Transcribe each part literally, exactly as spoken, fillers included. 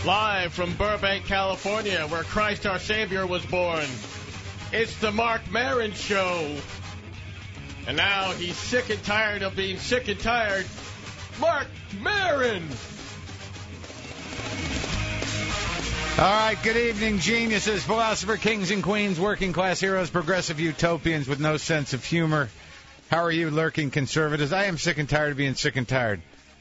Live from Burbank, California, where Christ our Savior was born. It's the Mark Maron Show. And now he's sick and tired of being sick and tired. Mark Maron! All right, good evening, geniuses, philosopher, kings and queens, working class heroes, progressive utopians with no sense of humor. How are you, lurking conservatives? I am sick and tired of being sick and tired.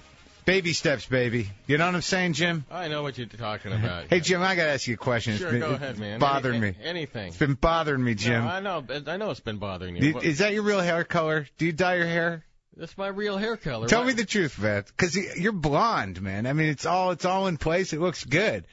Baby steps, baby. You know what I'm saying, Jim? I know what you're talking about. Hey, Jim, I got to ask you a question. Sure, it's been, go ahead, man. bothering Any, me. Anything. It's been bothering me, Jim. No, I know. I know it's been bothering you. Do, is that your real hair color? Do you dye your hair? That's my real hair color. Tell right? me the truth, man. Because you're blonde, man. I mean, it's all it's all in place. It looks good.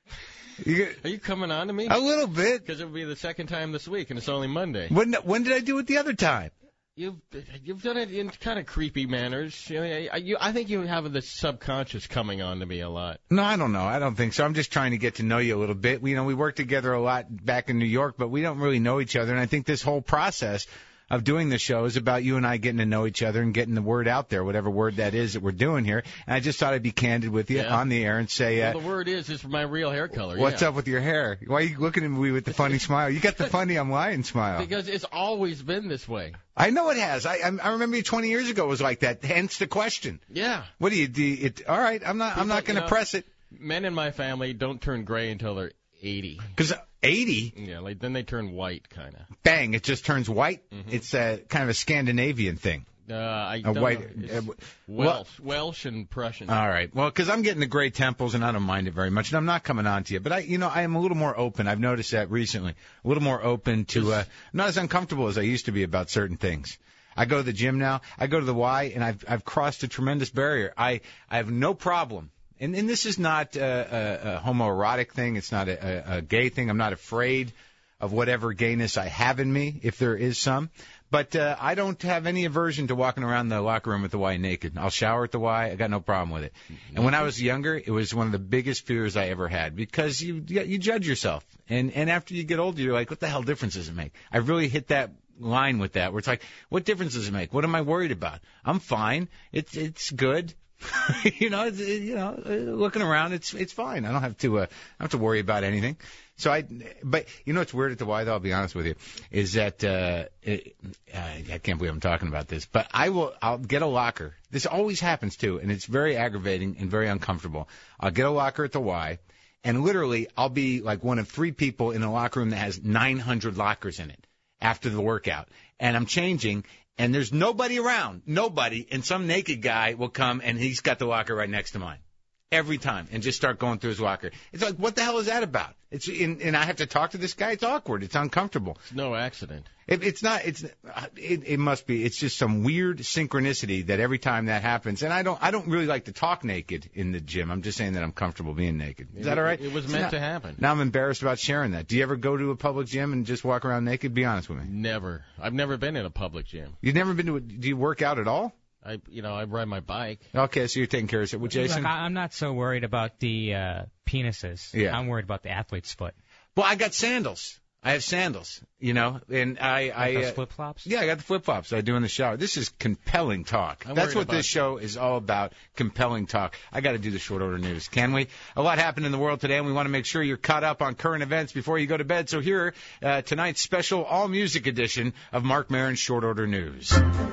You, Are you coming on to me? A little bit. Because it will be the second time this week, and it's only Monday. When when did I do it the other time? You've you've done it in kind of creepy manners. You know, I, you, I think you have this subconscious coming on to me a lot. No, I don't know. I don't think so. I'm just trying to get to know you a little bit. You know, we worked together a lot back in New York, but we don't really know each other. And I think this whole process of doing the show is about you and I getting to know each other and getting the word out there, whatever word that is that we're doing here. And I just thought I'd be candid with you yeah. on the air and say, uh, well, the word is, is my real hair color. What's yeah. up with your hair? Why are you looking at me with the funny smile? You got the funny I'm lying smile. Because it's always been this way. I know it has. I I remember you twenty years ago it was like that. Hence the question. Yeah. What do you do? You, it, all right, I'm not. People, I'm not going to press it. Men in my family don't turn gray until they're eighty. Because eighty. Yeah, like then they turn white, kind of. Bang! It just turns white. Mm-hmm. It's a kind of a Scandinavian thing. Uh, I a don't white, know. Uh, Welsh, Welsh and Prussian. All right. Well, because I'm getting the gray temples and I don't mind it very much, and I'm not coming on to you. But I, you know, I am a little more open. I've noticed that recently. A little more open to, uh, not as uncomfortable as I used to be about certain things. I go to the gym now. I go to the Y, and I've I've crossed a tremendous barrier. I I have no problem. And, and this is not a, a, a homoerotic thing. It's not a, a, a gay thing. I'm not afraid of whatever gayness I have in me, if there is some. But uh, I don't have any aversion to walking around the locker room at the Y naked. I'll shower at the Y. I got no problem with it. And when I was younger, it was one of the biggest fears I ever had because you you judge yourself. And, and after you get older, you're like, what the hell difference does it make? I really hit that line with that where it's like, what difference does it make? What am I worried about? I'm fine. It's it's good. you know, it's, you know, looking around, it's it's fine. I don't have to uh, I don't have to worry about anything. So I, but you know what's weird at the Y though? I'll be honest with you, is that uh, it, uh, I can't believe I'm talking about this, but I will. I'll get a locker. This always happens too, and it's very aggravating and very uncomfortable. I'll get a locker at the Y, and literally I'll be like one of three people in a locker room that has nine hundred lockers in it after the workout, and I'm changing. And there's nobody around, nobody, and some naked guy will come, and he's got the locker right next to mine. Every time, and just start going through his locker. It's like, what the hell is that about? It's in, and I have to talk to this guy. It's awkward. It's uncomfortable. It's no accident. It, it's not. It's it, it must be. It's just some weird synchronicity that every time that happens. And I don't. I don't really like to talk naked in the gym. I'm just saying that I'm comfortable being naked. Is it, that all right? It was meant now, to happen. Now I'm embarrassed about sharing that. Do you ever go to a public gym and just walk around naked? Be honest with me. Never. I've never been in a public gym. You've never been to? A, do you work out at all? I, you know, I ride my bike. Okay, so you're taking care of it. Well, Jason? Look, I'm not so worried about the uh, penises. Yeah. I'm worried about the athlete's foot. Well, I got sandals. I have sandals, you know, and I... Like I those uh, flip-flops? Yeah, I got the flip-flops I do in the shower. This is compelling talk. I'm That's what about this show is all about, compelling talk. I got to do the short order news. Can we? A lot happened in the world today, and we want to make sure you're caught up on current events before you go to bed. So here, uh, tonight's special all-music edition of Mark Maron's Short Order News.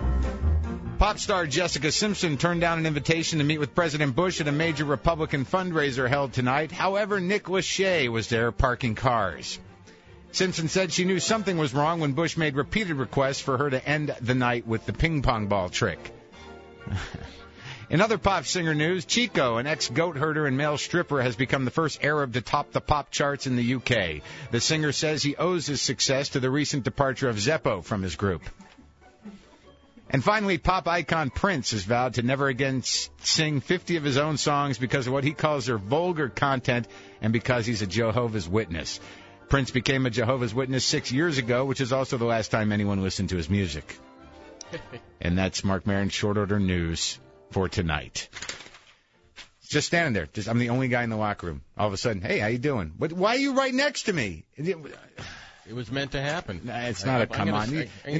Pop star Jessica Simpson turned down an invitation to meet with President Bush at a major Republican fundraiser held tonight. However, Nick Lachey was there parking cars. Simpson said she knew something was wrong when Bush made repeated requests for her to end the night with the ping pong ball trick. In other pop singer news, Chico, an ex-goat herder and male stripper, has become the first Arab to top the pop charts in the U K. The singer says he owes his success to the recent departure of Zeppo from his group. And finally, pop icon Prince has vowed to never again sing fifty of his own songs because of what he calls their vulgar content and because he's a Jehovah's Witness. Prince became a Jehovah's Witness six years ago, which is also the last time anyone listened to his music. And that's Mark Maron's Short Order News for tonight. Just standing there. Just, I'm the only guy in the locker room. All of a sudden, hey, how you doing? What, why are you right next to me? It was meant to happen. Nah, it's not I, a come gonna, on. I, I,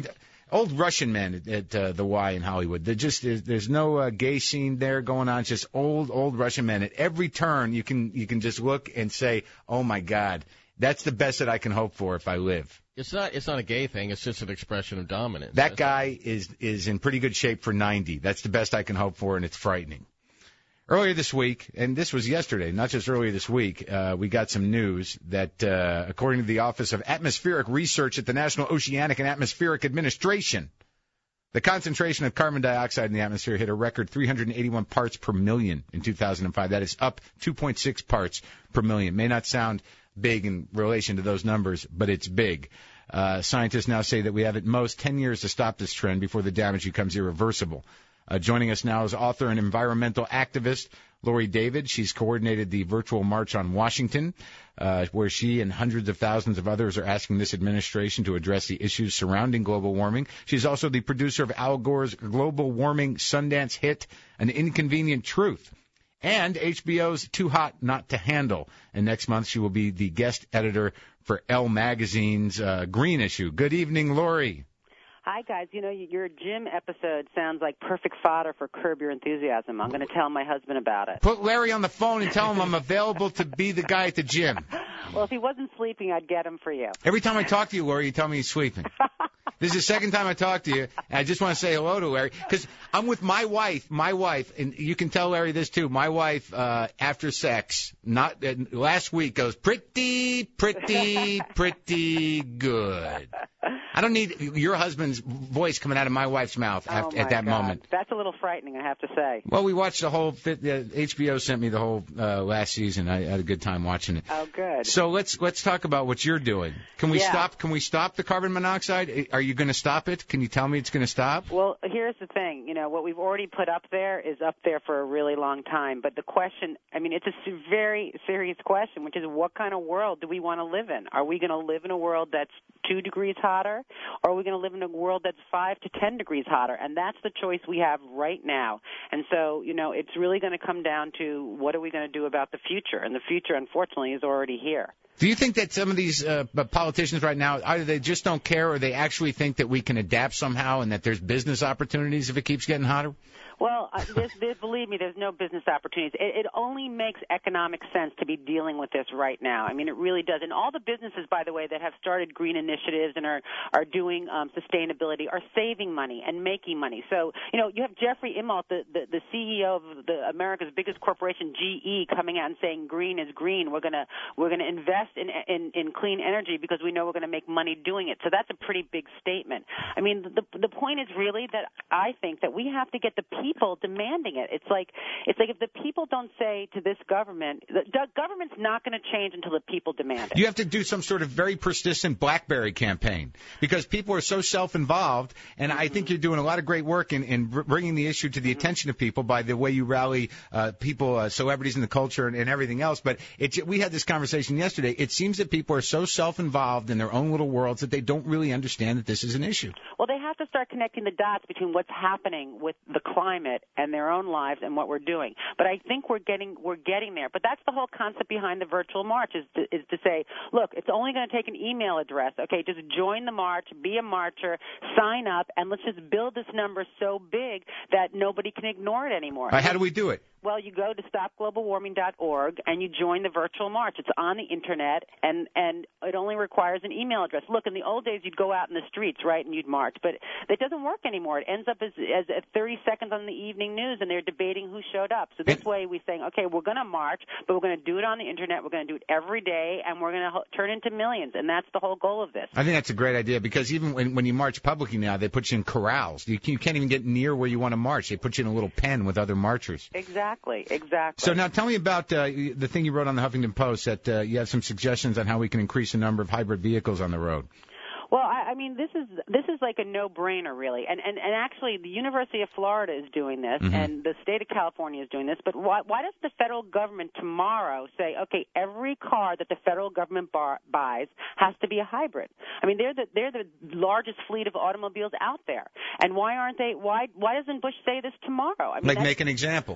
Old Russian men at, at uh, the Y in Hollywood. They're just there's, there's no uh, gay scene there going on. It's just old old Russian men. At every turn, you can you can just look and say, "Oh my God, that's the best that I can hope for if I live." It's not it's not a gay thing. It's just an expression of dominance. That guy is is in pretty good shape for ninety. That's the best I can hope for, and it's frightening. Earlier this week, and this was yesterday, not just earlier this week, uh, we got some news that, uh, according to the Office of Atmospheric Research at the National Oceanic and Atmospheric Administration, the concentration of carbon dioxide in the atmosphere hit a record three hundred eighty-one parts per million in two thousand five. That is up two point six parts per million. May not sound big in relation to those numbers, but it's big. Uh, scientists now say that we have at most ten years to stop this trend before the damage becomes irreversible. Uh, joining us now is author and environmental activist Lori David. She's coordinated the virtual March on Washington, uh, where she and hundreds of thousands of others are asking this administration to address the issues surrounding global warming. She's also the producer of Al Gore's global warming Sundance hit, An Inconvenient Truth, and H B O's Too Hot Not to Handle. And next month she will be the guest editor for Elle Magazine's uh, Green issue. Good evening, Lori. Hi, guys. You know, your gym episode sounds like perfect fodder for Curb Your Enthusiasm. I'm going to tell my husband about it. Put Larry on the phone and tell him I'm available to be the guy at the gym. Well, if he wasn't sleeping, I'd get him for you. Every time I talk to you, Lori, you tell me he's sleeping. This is the second time I talk to you, and I just want to say hello to Larry, because I'm with my wife, my wife, and you can tell Larry this too. My wife, uh, after sex, not uh, last week, goes pretty, pretty, pretty good. I don't need your husband's voice coming out of my wife's mouth oh after, my at that God. moment. That's a little frightening, I have to say. Well, we watched the whole. Uh, H B O sent me the whole uh, last season. I had a good time watching it. Oh, good. So let's let's talk about what you're doing. Can we yeah. stop? Can we stop the carbon monoxide? Are you going to stop it? Can you tell me it's going to stop? Well, here's the thing. You know, what we've already put up there is up there for a really long time. But the question, I mean, it's a very serious question, which is what kind of world do we want to live in? Are we going to live in a world that's two degrees hotter, or are we going to live in a world that's five to ten degrees hotter? And that's the choice we have right now. And so, you know, it's really going to come down to what are we going to do about the future? And the future, unfortunately, is already here. Do you think that some of these uh, politicians right now, either they just don't care or they actually think that we can adapt somehow and that there's business opportunities if it keeps getting hotter? Well, uh, there's, there's, believe me, there's no business opportunities. It, it only makes economic sense to be dealing with this right now. I mean, it really does. And all the businesses, by the way, that have started green initiatives and are, are doing um, sustainability are saving money and making money. So, you know, you have Jeffrey Immelt, the, the, the C E O of the America's biggest corporation, G E, coming out and saying green is green. We're going to we're going to invest in, in, in clean energy because we know we're going to make money doing it. So that's a pretty big statement. I mean, the, the point is really that I think that we have to get the people people demanding it. It's like it's like if the people don't say to this government, the government's not going to change until the people demand it. You have to do some sort of very persistent BlackBerry campaign because people are so self-involved, and mm-hmm. I think you're doing a lot of great work in, in bringing the issue to the mm-hmm. attention of people by the way you rally uh, people, uh, celebrities in the culture and, and everything else. But it, we had this conversation yesterday. It seems that people are so self-involved in their own little worlds that they don't really understand that this is an issue. Well, they have to start connecting the dots between what's happening with the climate and their own lives and what we're doing. But I think we're getting we're getting there. But that's the whole concept behind the virtual march is to, is to say, look, it's only going to take an email address. Okay, just join the march, be a marcher, sign up, and let's just build this number so big that nobody can ignore it anymore. Right, how do we do it? Well, you go to stop global warming dot org and you join the virtual march. It's on the Internet, and, and it only requires an email address. Look, in the old days, you'd go out in the streets, right, and you'd march. But that doesn't work anymore. It ends up as, as at thirty seconds on the evening news, and they're debating who showed up. So this way we're saying, okay, we're going to march, but we're going to do it on the Internet. We're going to do it every day, and we're going to ho- turn into millions. And that's the whole goal of this. I think that's a great idea because even when, when you march publicly now, they put you in corrals. You, you can't even get near where you want to march. They put you in a little pen with other marchers. Exactly, exactly. So now tell me about uh, the thing you wrote on the Huffington Post that uh, you have some suggestions on how we can increase the number of hybrid vehicles on the road. Well, I, I mean, this is this is like a no-brainer, really. And, and and actually, the University of Florida is doing this, mm-hmm. and the state of California is doing this. But why why does the federal government tomorrow say, okay, every car that the federal government bar, buys has to be a hybrid? I mean, they're the they're the largest fleet of automobiles out there. And why aren't they? Why why doesn't Bush say this tomorrow? I mean, like make an example.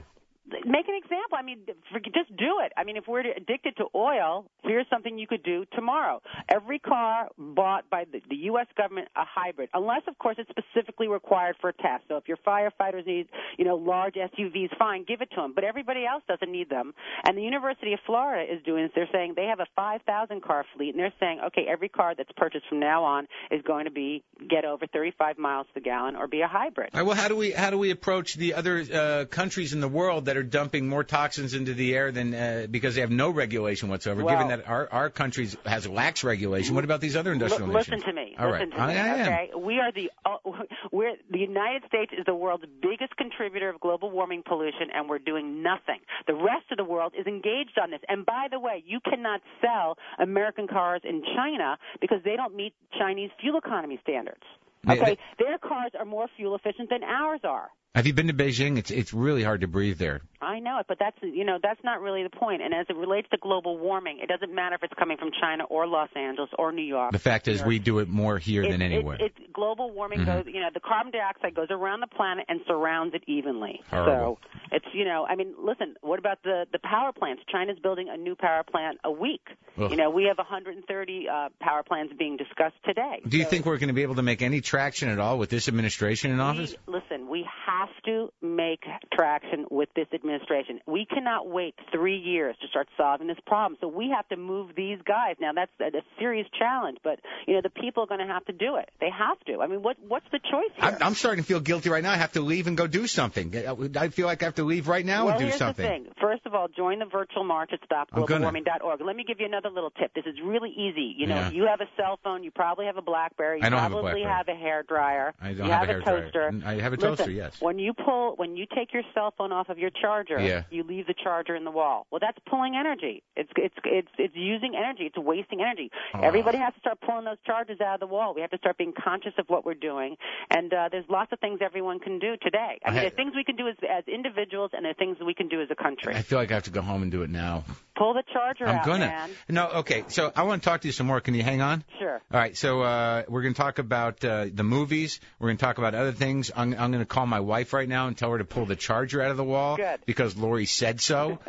make an example. I mean, for, just do it. I mean, if we're addicted to oil, here's something you could do tomorrow. Every car bought by the, the U S government, a hybrid, unless, of course, it's specifically required for a test. So if your firefighters need, you know, large S U Vs, fine, give it to them. But everybody else doesn't need them. And the University of Florida is doing this. They're saying they have a five thousand car fleet, and they're saying, okay, every car that's purchased from now on is going to be get over thirty-five miles to the gallon or be a hybrid. All right, well, how do we how do we approach the other uh, countries in the world that are dumping more toxins into the air than uh, because they have no regulation whatsoever? Well, given that our our country has lax regulation, what about these other industrial l- nations? Listen to me. All listen right, to I, me. I am. Okay, we are the uh, we're the United States is the world's biggest contributor of global warming pollution, and we're doing nothing. The rest of the world is engaged on this. And by the way, you cannot sell American cars in China because they don't meet Chinese fuel economy standards. Okay, their cars are more fuel efficient than ours are. Have you been to Beijing? It's it's really hard to breathe there. I know it, but that's you know that's not really the point. And as it relates to global warming, it doesn't matter if it's coming from China or Los Angeles or New York. The fact is, we do it more here it, than anywhere. It, it, global warming mm-hmm. goes, you know, the carbon dioxide goes around the planet and surrounds it evenly. Horrible. So it's you know, I mean, listen, what about the the power plants? China's building a new power plant a week. Ugh. You know, we have one hundred thirty uh, power plants being discussed today. Do you so think we're going to be able to make any traction at all with this administration in office? We, listen, we have to make traction with this administration. We cannot wait three years to start solving this problem. So we have to move these guys. Now, that's a, a serious challenge, but, you know, the people are going to have to do it. They have to. I mean, what what's the choice here? I'm, I'm starting to feel guilty right now. I have to leave and go do something. I feel like I have to leave right now well, and do here's something. The thing. First of all, join the virtual march at stop global warming dot org. Let me give you another little tip. This is really easy. You know, yeah. you have a cell phone. You probably have a BlackBerry. You I don't probably have a BlackBerry. have a hair dryer. I don't you have, have a hair toaster. dryer. I have a Listen, toaster, yes. When you pull, when you take your cell phone off of your charger, yeah. you leave the charger in the wall. Well, that's pulling energy. It's it's it's it's using energy. It's wasting energy. Oh. Everybody has to start pulling those chargers out of the wall. We have to start being conscious of what we're doing. And uh, there's lots of things everyone can do today. I mean, I, there's things we can do as as individuals, and there are things we can do as a country. I feel like I have to go home and do it now. Pull the charger I'm out, gonna. man. No, okay. So I want to talk to you some more. Can you hang on? Sure. All right. So uh, we're going to talk about uh, the movies. We're going to talk about other things. I'm, I'm going to call my wife right now and tell her to pull the charger out of the wall. Good. Because Lori said so.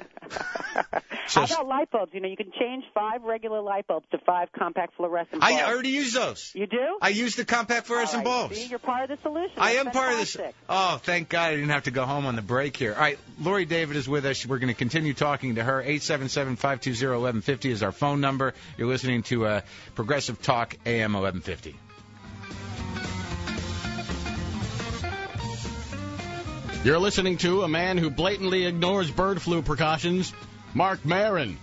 So, how about light bulbs? You know, you can change five regular light bulbs to five compact fluorescent bulbs. I already use those. You do? I use the compact fluorescent All right. bulbs. See, you're part of the solution. I That's am part of this. fantastic. Oh, thank God I didn't have to go home on the break here. All right, Lori David is with us. We're going to continue talking to her. eight seven seven, five two zero, one one five zero is our phone number. You're listening to uh, Progressive Talk, A M eleven fifty. You're listening to a man who blatantly ignores bird flu precautions, Marc Maron.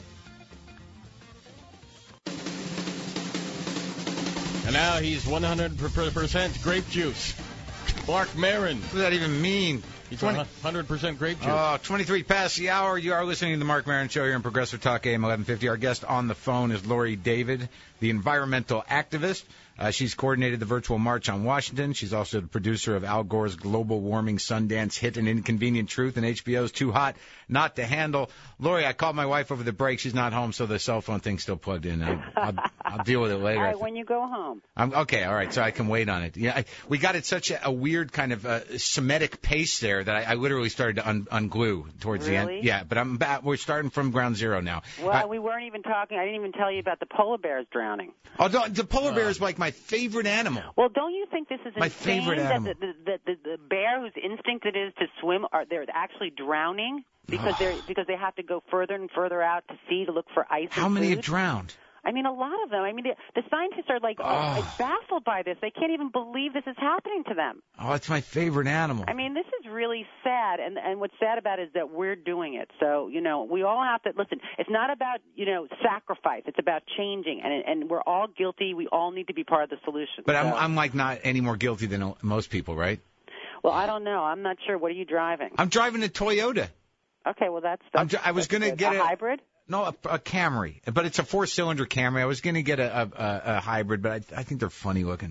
And now he's one hundred percent grape juice. Marc Maron. What does that even mean? He's one hundred percent grape juice. Oh, twenty-three past the hour. You are listening to the Marc Maron Show here on Progressive Talk A M eleven fifty. Our guest on the phone is Lori David, the environmental activist. Uh, she's coordinated the virtual march on Washington. She's also the producer of Al Gore's global warming Sundance hit An Inconvenient Truth and H B O's Too Hot Not to Handle. Lori, I called my wife over the break. She's not home, so the cell phone thing's still plugged in. I'll, I'll, I'll deal with it later. All right, when you go home. I'm, okay, all right, so I can wait on it. Yeah, I, we got it such a, a weird kind of uh, Semitic pace there that I, I literally started to un, unglue towards really? the end. Yeah, but I'm back. We're starting from ground zero now. Well, I, we weren't even talking. I didn't even tell you about the polar bears drowning. Oh, the, the polar bear is like my favorite animal. Well, don't you think this is My insane favorite that animal. the, the, the, the bear whose instinct it is to swim, are they're actually drowning because they're because they have to go further and further out to sea to look for ice. How and many food? have drowned? I mean, a lot of them. I mean, the, the scientists are like Oh. baffled by this. They can't even believe this is happening to them. Oh, it's my favorite animal. I mean, this is really sad, and and what's sad about it is that we're doing it. So, you know, we all have to listen. It's not about, you know, sacrifice. It's about changing, and and we're all guilty. We all need to be part of the solution. But so. I'm I'm like not any more guilty than most people, right? Well, I don't know. I'm not sure. What are you driving? I'm driving a Toyota. Okay, well that's. I'm that's dri- I was that's going to good. get a a hybrid. No, a, a Camry, but it's a four-cylinder Camry. I was going to get a, a, a hybrid, but I, I think they're funny looking.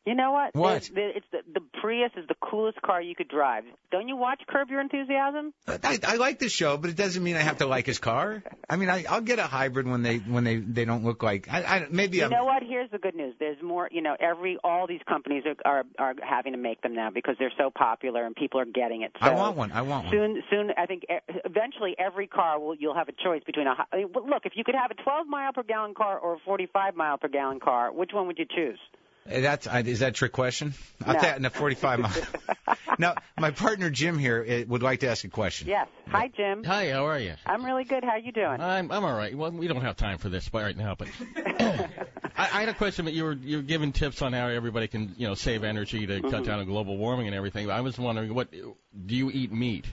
You know what? What? It's, the, it's the, the Prius is the coolest car you could drive. Don't you watch Curb Your Enthusiasm? I, I like the show, but it doesn't mean I have to like his car. I mean, I, I'll get a hybrid when they when they, they don't look like. I, I maybe. You I'm, know what? Here's the good news. There's more. You know, every all these companies are are, are having to make them now because they're so popular and people are getting it. So I want one. I want one. Soon, soon. I think e- eventually every car will. You'll have a choice between a. I mean, look, if you could have a twelve mile per gallon car or a forty-five mile per gallon car, which one would you choose? That's is that a trick question? I'll No. take in the forty-five mile. Now, my partner Jim here uh, would like to ask a question. Yes. Hi, Jim. Hi, how are you? I'm really good. How you doing? I'm I'm all right. Well, we don't have time for this right now, but I, I had a question. But you were you were giving tips on how everybody can you know save energy to Mm-hmm. cut down on global warming and everything. I was wondering, what do you eat meat?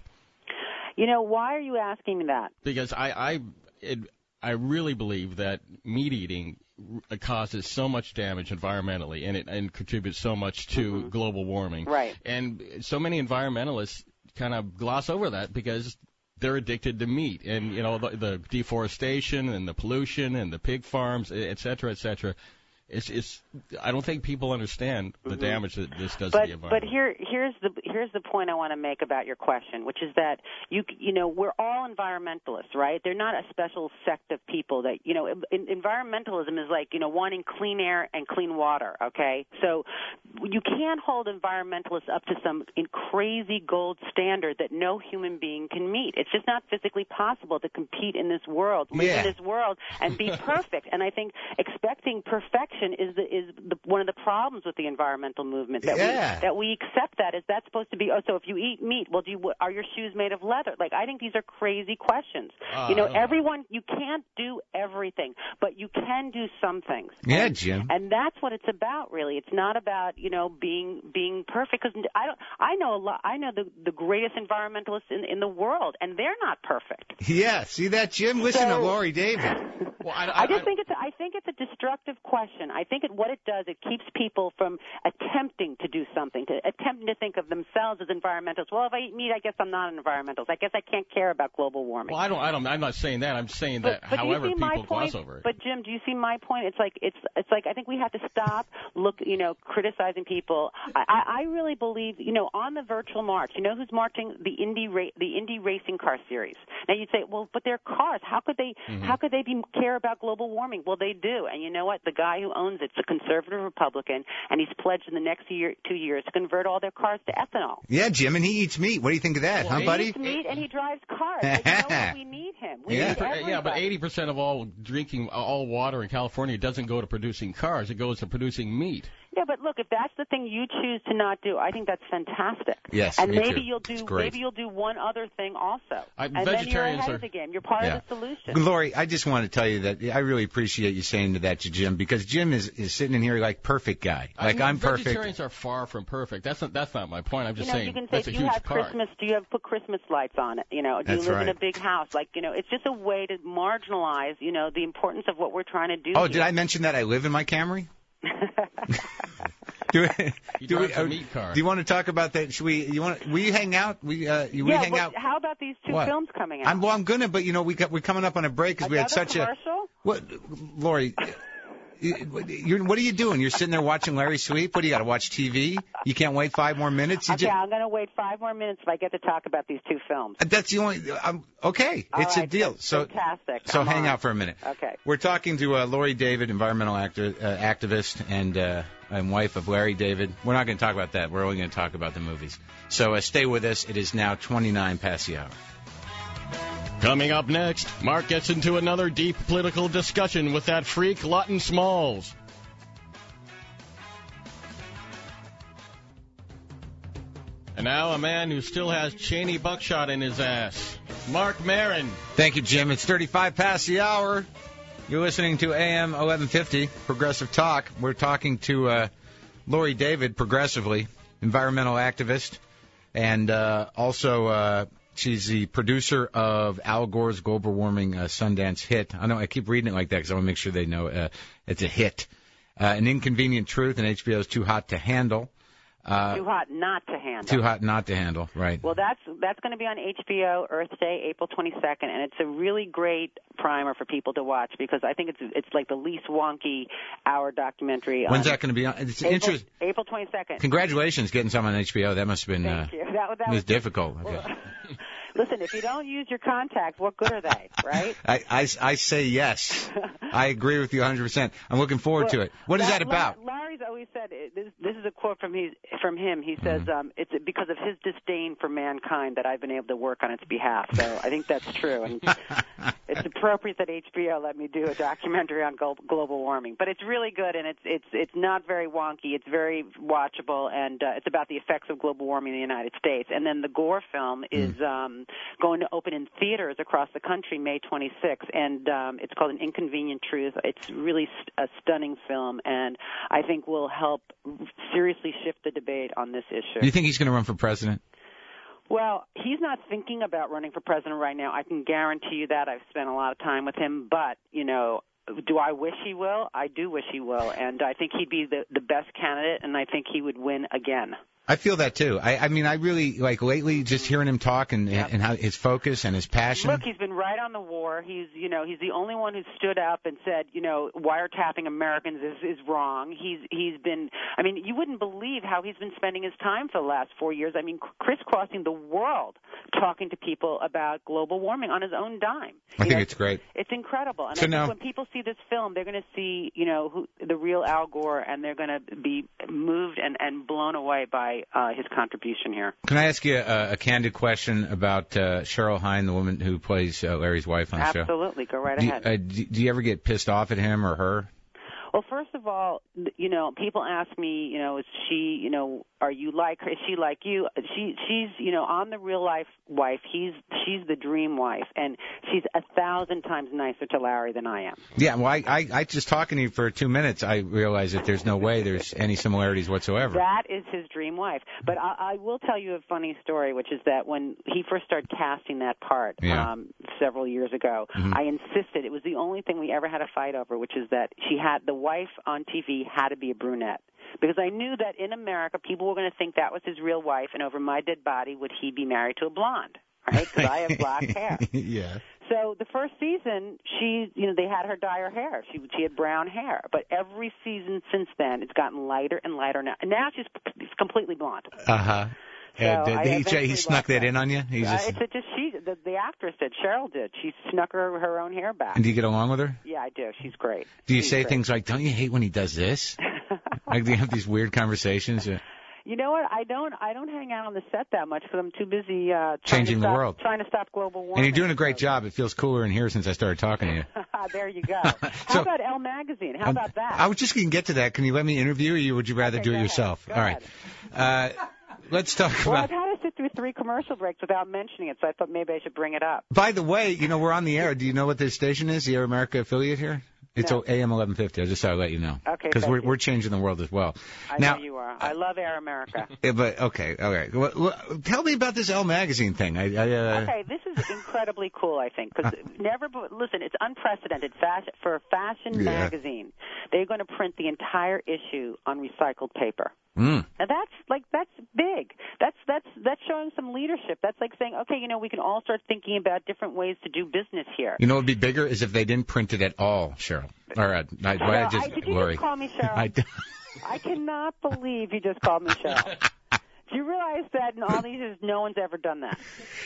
You know, why are you asking me that? Because I I it, I really believe that meat eating r- causes so much damage environmentally, and it and contributes so much to Mm-hmm. global warming. Right. And so many environmentalists kind of gloss over that because they're addicted to meat, and you know the, the deforestation and the pollution and the pig farms, et cetera, et cetera. It's, it's, I don't think people understand the Mm-hmm. damage that this does But to the environment. but here here's the here's the point I want to make about your question, which is that you you know we're all environmentalists, right? They're not a special sect of people that you know. In, environmentalism is like you know wanting clean air and clean water. Okay, so you can't hold environmentalists up to some crazy gold standard that no human being can meet. It's just not physically possible to compete in this world, live Yeah. in this world, and be perfect. And I think expecting perfection is the, is the, one of the problems with the environmental movement. That Yeah. we that we accept that. Is that supposed to be? Oh, so if you eat meat, well, do you, are your shoes made of leather? Like I think these are crazy questions. Uh, you know, I don't know. everyone you can't do everything, but you can do some things. Yeah, and, Jim. And that's what it's about, really. It's not about you know being being perfect. Because I don't. I know a lot. I know the the greatest environmentalists in in the world, and they're not perfect. Yeah, see that, Jim? Listen to So- Lori David. well, I, I I, just I, think it's a, I think it's a destructive question. I think it, what it does, it keeps people from attempting to do something, to attempting to think of themselves as environmentalists. Well, if I eat meat, I guess I'm not an environmentalist. I guess I can't care about global warming. well, I don't, I don't, I'm not saying that. I'm saying But, that, but do however, you see my people point? gloss over it. But Jim, do you see my point? It's like it's it's like I think we have to stop look you know criticizing people. I, I I really believe you know on the virtual march. You know who's marching? The Indy ra- the Indy racing car series. Now you'd say, well, but they're cars. How could they Mm-hmm. how could they be care about global warming? Well, they do. And you know what? The guy who owns it's a conservative Republican, and he's pledged in the next year two years to convert all their cars to ethanol. Yeah, Jim, and he eats meat. What do you think of that, Well, huh, he buddy? He eats meat and he drives cars. Like, you know what? We need him. We Yeah. need Per- everybody. yeah, but eighty percent of all drinking, all water in California doesn't go to producing cars. It goes to producing meat. Yeah, but look, if that's the thing you choose to not do, I think that's fantastic. Yes, and me maybe too. you'll It's do great. maybe you'll do one other thing also, I- and then you're vegetarians ahead are- of the game. You're part Yeah. of the solution. Lori, I just want to tell you that I really appreciate you saying to that to Jim, because Jim is, is sitting in here like perfect guy. I Like mean, I'm perfect. Vegetarians are far from perfect. That's not that's not my point. I'm You just know, saying you can say, that's a do you huge have part. Christmas? Do you have put Christmas lights on it? You know, do That's you live right. in a big house? Like, you know, it's just a way to marginalize, you know, the importance of what we're trying to do. Oh, here. did I mention that I live in my Camry? Do, He do, we, drives a uh, meat car. do you want to talk about that? Should we? You want? Will you hang out? We uh, you we yeah, hang but out. how about these two What? films coming out? I'm well. I'm gonna, but you know, we got we're coming up on a break because we had Another such a. commercial? What, Lori? You're, what are you doing? You're sitting there watching Larry Sweep? What do you got to watch T V? You can't wait five more minutes? You Okay, just, I'm going to wait five more minutes if I get to talk about these two films. that's the only. Um, okay, All it's a right, deal. that's So fantastic. So I'm hang on. out for a minute. Okay. We're talking to uh, Lori David, environmental actor, uh, activist, and uh, and wife of Larry David. We're not going to talk about that. We're only going to talk about the movies. So uh, stay with us. It is now twenty-nine past the hour. Coming up next, Mark gets into another deep political discussion with that freak Lawton Smalls. And now a man who still has Cheney buckshot in his ass, Mark Maron. Thank you, Jim. It's thirty-five past the hour. You're listening to A M eleven fifty, Progressive Talk. We're talking to uh, Lori David, progressively, environmental activist, and uh, also uh, she's the producer of Al Gore's global warming uh, Sundance hit. I know I keep reading it like that because I want to make sure they know uh, it's a hit. Uh, An Inconvenient Truth, and H B O's Too Hot to Handle. Uh, Too Hot Not to Handle. Too Hot Not to Handle, right. Well, that's that's going to be on H B O Earth Day, April twenty-second, and it's a really great primer for people to watch because I think it's it's like the least wonky hour documentary. When's on that going to be on? It's April, interest- April twenty-second. Congratulations getting some on H B O. That must have been Thank uh, you. That, that it was, was difficult. Well, listen, if you don't use your contacts, what good are they, right? I, I, I say yes. I agree with you one hundred percent. I'm looking forward well, to it. What is that, that about? Larry's always said, this, this is a quote from, his, from him. He says, Mm-hmm. um, it's because of his disdain for mankind that I've been able to work on its behalf. So I think that's true. And it's appropriate that H B O let me do a documentary on glo- global warming. But it's really good, and it's it's it's not very wonky. It's very watchable, and uh, it's about the effects of global warming in the United States. And then the Gore film is Mm. um, going to open in theaters across the country May twenty-sixth, and um, it's called An Inconvenient Truth. It's really st- a stunning film, and I think will help seriously shift the debate on this issue. Do you think he's going to run for president? Well, he's not thinking about running for president right now. I can guarantee you that. I've spent a lot of time with him. But, you know, do I wish he will? I do wish he will. And I think he'd be the, the best candidate, and I think he would win again. I feel that, too. I, I mean, I really, like, lately, just hearing him talk and, Yep. and how his focus and his passion. Look, he's been right on the war. He's, you know, he's the only one who stood up and said, you know, wiretapping Americans is, is wrong. He's, he's been, I mean, you wouldn't believe how he's been spending his time for the last four years. I mean, crisscrossing the world talking to people about global warming on his own dime. I You think know, it's great. It's incredible. And So I think now- when people see this film, they're going to see, you know, who, the real Al Gore, and they're going to be moved and, and blown away by uh, his contribution here. Can I ask you a, a candid question about uh, Cheryl Hine, the woman who plays uh, Larry's wife on the show? Absolutely. Go right Do you, ahead. uh, do, do you ever get pissed off at him or her? Well, first of all, you know, people ask me, you know, is she, you know, are you like her? Is she like you? She, she's, you know, on the real life wife. He's, she's the dream wife, and she's a thousand times nicer to Larry than I am. Yeah, well, I, I, I just talking to you for two minutes, I realized that there's no way there's any similarities whatsoever. That is his dream wife. But I, I will tell you a funny story, which is that when he first started casting that part Yeah. um, several years ago, Mhm. I insisted it was the only thing we ever had a fight over, which is that she had the wife on T V had to be a brunette. Because I knew that in America, people were going to think that was his real wife, and over my dead body, would he be married to a blonde, right? Because I have black hair. Yeah. So the first season, she, you know, they had her dye her hair. She she had brown hair. But every season since then, it's gotten lighter and lighter now. And now she's completely blonde. Uh huh. Yeah, So did, I did he, eventually he snuck lost that that. in on you? He's Uh, just, it's it just she, the, the actress did. Cheryl did. She snuck her her own hair back. and do you get along with her? Yeah, I do. She's great. Do you She's say great. things like, "Don't you hate when he does this"? Like, do you have these weird conversations? Uh, You know what? I don't. I don't hang out on the set that much because I'm too busy uh, trying Changing to the stop, world. trying to stop global warming. and you're doing a great So- job. It feels cooler in here since I started talking to you. There you go. How So- about Elle Magazine? How Um, about that? I was just going to get to that. Can you let me interview you, or would you rather Okay, do go it ahead. yourself? Go All right. Uh, let's talk Well, about. I've had to sit through three commercial breaks without mentioning it, so I thought maybe I should bring it up. By the way, you know, we're on the air. Do you know what this station is? The Air America affiliate here? It's No. A M eleven fifty. I just thought I'd let you know. Okay, Because thank we're, you. we're changing the world as well. I now, know you are. I love Air America. Yeah, but okay, all right. Well, well, tell me about this Elle magazine thing. I, I, uh, Okay, this is incredibly cool, I think, because never. Listen, it's unprecedented. Fashion for a fashion Yeah. magazine, they're going to print the entire issue on recycled paper. Mm. Now that's like that's big. That's that's that's showing some leadership. That's like saying, okay, you know, we can all start thinking about different ways to do business here. You know what would be bigger is if they didn't print it at all, Cheryl. All right. I, No, why I just, I, did you Lori. just call me Cheryl? I, I cannot believe you just called me Cheryl. Do you realize that in all these years, no one's ever done that?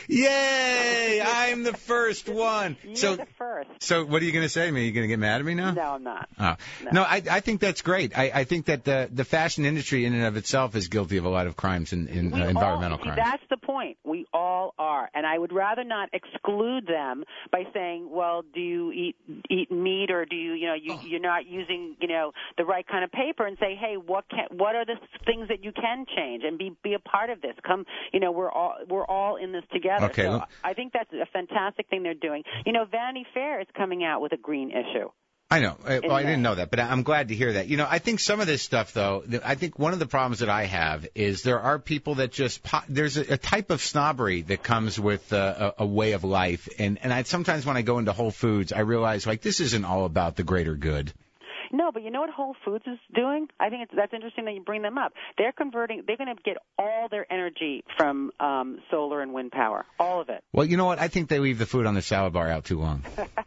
Yay! I'm the first one. You're so, the first. so what are you going to say to me? Are you going to get mad at me now? No, I'm not. Oh. No. No, I, I think that's great. I, I think that the the fashion industry in and of itself is guilty of a lot of crimes in, in We uh, environmental all, see, crimes. That's the point. We all are, and I would rather not exclude them by saying, "Well, do you eat eat meat, or do you, you know, you, you're not using, you know, the right kind of paper?" And say, "Hey, what can, what are the things that you can change, and be be a part of this? Come, you know, we're all we're all in this together." Okay, So look- I think that's a fantastic thing they're doing. You know, Vanity Fair is coming out with a green issue. I know. I, well, I May. didn't know that, but I'm glad to hear that. You know, I think some of this stuff, though, th- I think one of the problems that I have is there are people that just po- there's a, a type of snobbery that comes with uh, a, a way of life, and and I sometimes when I go into Whole Foods, I realize like this isn't all about the greater good. No, but you know what Whole Foods is doing? I think it's, that's interesting that you bring them up. They're converting. They're going to get all their energy from um, solar and wind power, all of it. Well, you know what? I think they leave the food on the salad bar out too long.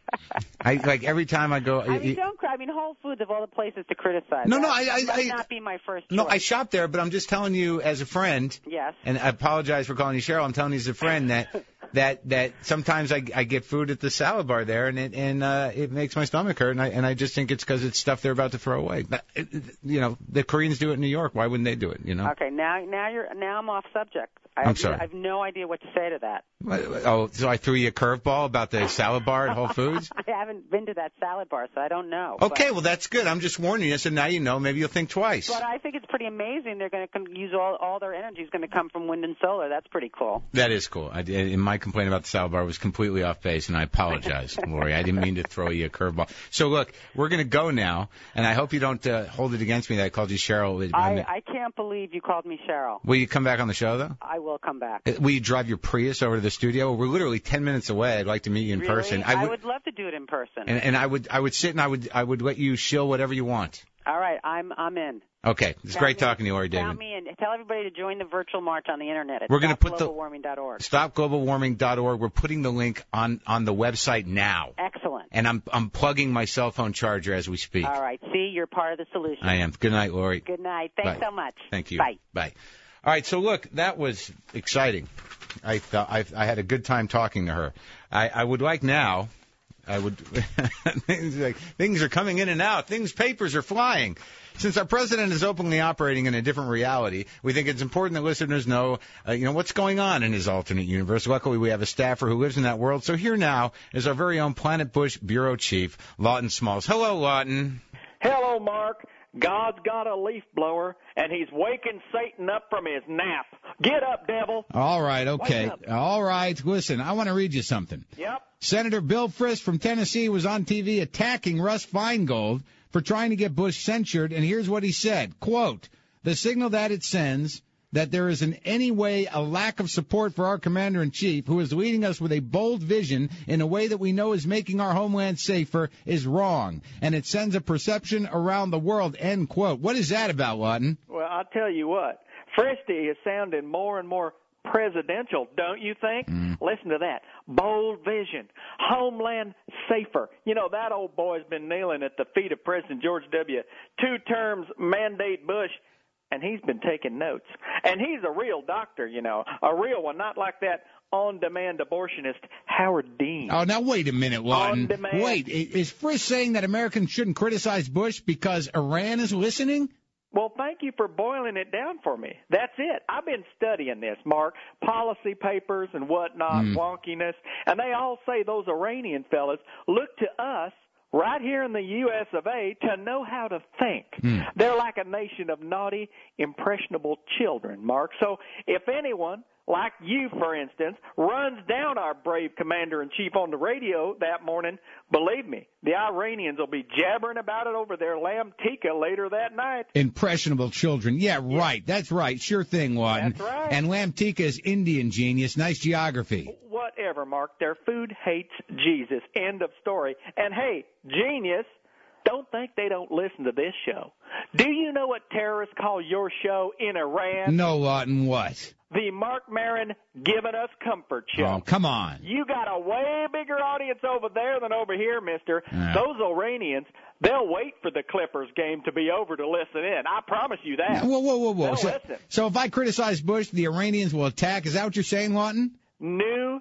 I like every time I go. I mean, it, don't cry. I mean, Whole Foods of all the places to criticize. No, that, no, I, I, might I not be my first choice. No, I shop there, but I'm just telling you as a friend. Yes. And I apologize for calling you Cheryl. I'm telling you as a friend that that that sometimes I, I get food at the salad bar there, and it and uh, it makes my stomach hurt, and I and I just think it's because it's stuff they're about to throw away. But it, you know, the Koreans do it in New York. Why wouldn't they do it? You know. Okay, now now you're now I'm off subject. I I'm have, sorry. I have no idea what to say to that. Oh, so I threw you a curveball about the salad bar at Whole Foods? I haven't been to that salad bar, so I don't know. Okay, but, well, that's good. I'm just warning you, so now you know. Maybe you'll think twice. But I think it's pretty amazing. They're going to use all all their energy is going to come from wind and solar. That's pretty cool. That is cool. I, in my complaint about the salad bar was completely off base, and I apologize, Lori. I didn't mean to throw you a curveball. So, look, we're going to go now, and I hope you don't uh, hold it against me that I called you Cheryl. I, I can't believe you called me Cheryl. Will you come back on the show, though? I will come back. Will you drive your Prius over to the studio? We're literally ten minutes away. I'd like to meet you in really? person. I would, I would love to do it in person. And, and I would, I would sit and I would, I would let you shill whatever you want. All right, I'm, I'm in. Okay, it's Count great me, talking to you, Lori David. Count me in. Tell everybody to join the virtual march on the internet at We're going to put the stop global warming dot org. stop global warming dot org. We're putting the link on on the website now. Excellent. And I'm I'm plugging my cell phone charger as we speak. All right. See, you're part of the solution. I am. Good night, Lori. Good night. Thanks Bye. so much. Thank you. Bye. Bye. All right. So look, that was exciting. I thought I, I had a good time talking to her. I, I would like now. I would. things, like, things are coming in and out. Things, papers are flying. Since our president is openly operating in a different reality, we think it's important that listeners know, uh, you know, what's going on in his alternate universe. Luckily, we have a staffer who lives in that world. So here now is our very own Planet Bush bureau chief, Lawton Smalls. Hello, Lawton. Hello, Mark. God's got a leaf blower, and he's waking Satan up from his nap. Get up, devil. All right, okay. All right, listen, I want to read you something. Yep. Senator Bill Frist from Tennessee was on T V attacking Russ Feingold for trying to get Bush censured, and here's what he said, quote, the signal that it sends that there is in any way a lack of support for our commander-in-chief, who is leading us with a bold vision in a way that we know is making our homeland safer, is wrong, and it sends a perception around the world, end quote. What is that about, Lawton? Well, I'll tell you what. Fristy is sounding more and more presidential, don't you think? Mm. Listen to that. Bold vision. Homeland safer. You know, that old boy's been kneeling at the feet of President George W. Two terms mandate Bush, and he's been taking notes. And he's a real doctor, you know, a real one, not like that on-demand abortionist Howard Dean. Oh, now wait a minute, Lawton. On-demand. Wait, is Frist saying that Americans shouldn't criticize Bush because Iran is listening? Well, thank you for boiling it down for me. That's it. I've been studying this, Mark, policy papers and whatnot, Mm. wonkiness, and they all say those Iranian fellas look to us right here in the U S of A to know how to think. Mm. They're like a nation of naughty, impressionable children, Mark. So if anyone, like you, for instance, runs down our brave commander-in-chief on the radio that morning, believe me, the Iranians will be jabbering about it over their lamb tikka later that night. Impressionable children. Yeah, right. That's right. Sure thing, Lawton. That's right. And lamb tikka is Indian, genius. Nice geography. Whatever, Mark. Their food hates Jesus. End of story. And, hey, genius, don't think they don't listen to this show. Do you know what terrorists call your show in Iran? No, Lawton, what? The Mark Maron Giving Us Comfort show. Oh, come on. You got a way bigger audience over there than over here, mister. Yeah. Those Iranians, they'll wait for the Clippers game to be over to listen in. I promise you that. Whoa, whoa, whoa, whoa. They'll So, listen. so if I criticize Bush, the Iranians will attack. Is that what you're saying, Lawton? New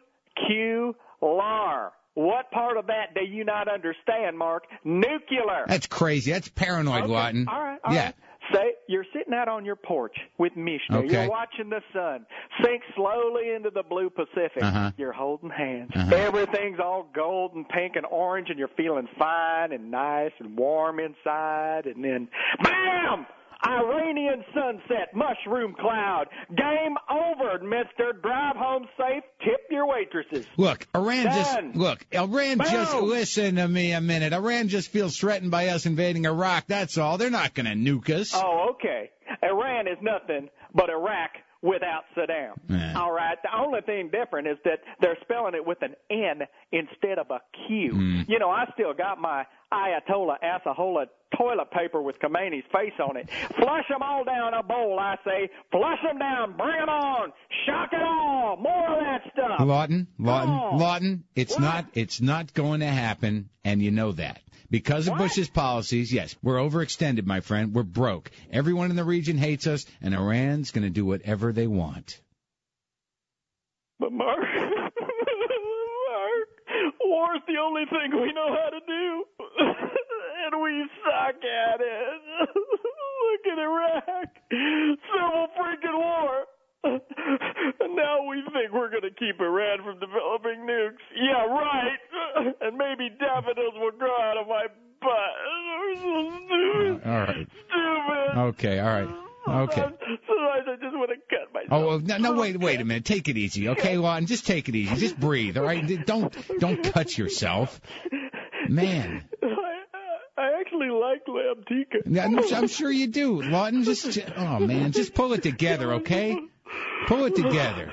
Q L A R. What part of that do you not understand, Mark? Nuclear. That's crazy. That's paranoid, Okay. Lawton. All right, all yeah. right. Say you're sitting out on your porch with Mishnah. Okay. You're watching the sun sink slowly into the blue Pacific. Uh-huh. You're holding hands. Uh-huh. Everything's all gold and pink and orange, and you're feeling fine and nice and warm inside. And then, bam! Iranian sunset, mushroom cloud. Game over, mister. Drive home safe. Tip your waitresses. Look, Iran Done. just look. Iran Boom. just listen to me a minute. Iran just feels threatened by us invading Iraq. That's all. They're not going to nuke us. Oh, okay. Iran is nothing but Iraq without Saddam. Yeah. All right. The only thing different is that they're spelling it with an N instead of a Q. Mm. You know, I still got my Ayatollah Asahola toilet paper with Khomeini's face on it. Flush them all down a bowl, I say. Flush them down. Bring them on. Shock it all. More of that stuff. Lawton, Lawton, on. Lawton, it's What? not it's not going to happen, and you know that. Because of What? Bush's policies, yes, we're overextended, my friend. We're broke. Everyone in the region hates us, and Iran's going to do whatever they want. But Mark, Mark, war's the only thing we know how to do. And we suck at it. Look at Iraq. Civil freaking war. And now we think we're going to keep Iran from developing nukes. Yeah, right. And maybe daffodils will grow out of my butt. We're so stupid. All right. Stupid. Okay, all right. Okay. Sometimes I just want to cut myself. Oh, well, no, no, wait, wait a minute. Take it easy, okay, Lawton? Just take it easy. Just breathe, all right? Don't, don't cut yourself. Man. I, I actually like lamb tikka. I'm, I'm sure you do, Lawton. Just, oh man, just pull it together, okay? Pull it together.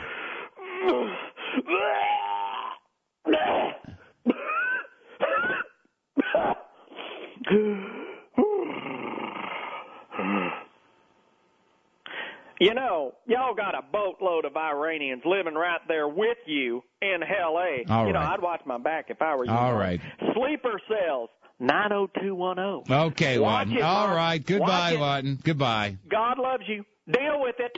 You know, y'all got a boatload of Iranians living right there with you in L A. All you know, right. I'd watch my back if I were you. All Mark. right. Sleeper cells, nine oh two one oh. Okay, Watch Lawton. it, All Mark. right. Goodbye, Watch it. Lawton. Goodbye. God loves you. Deal with it.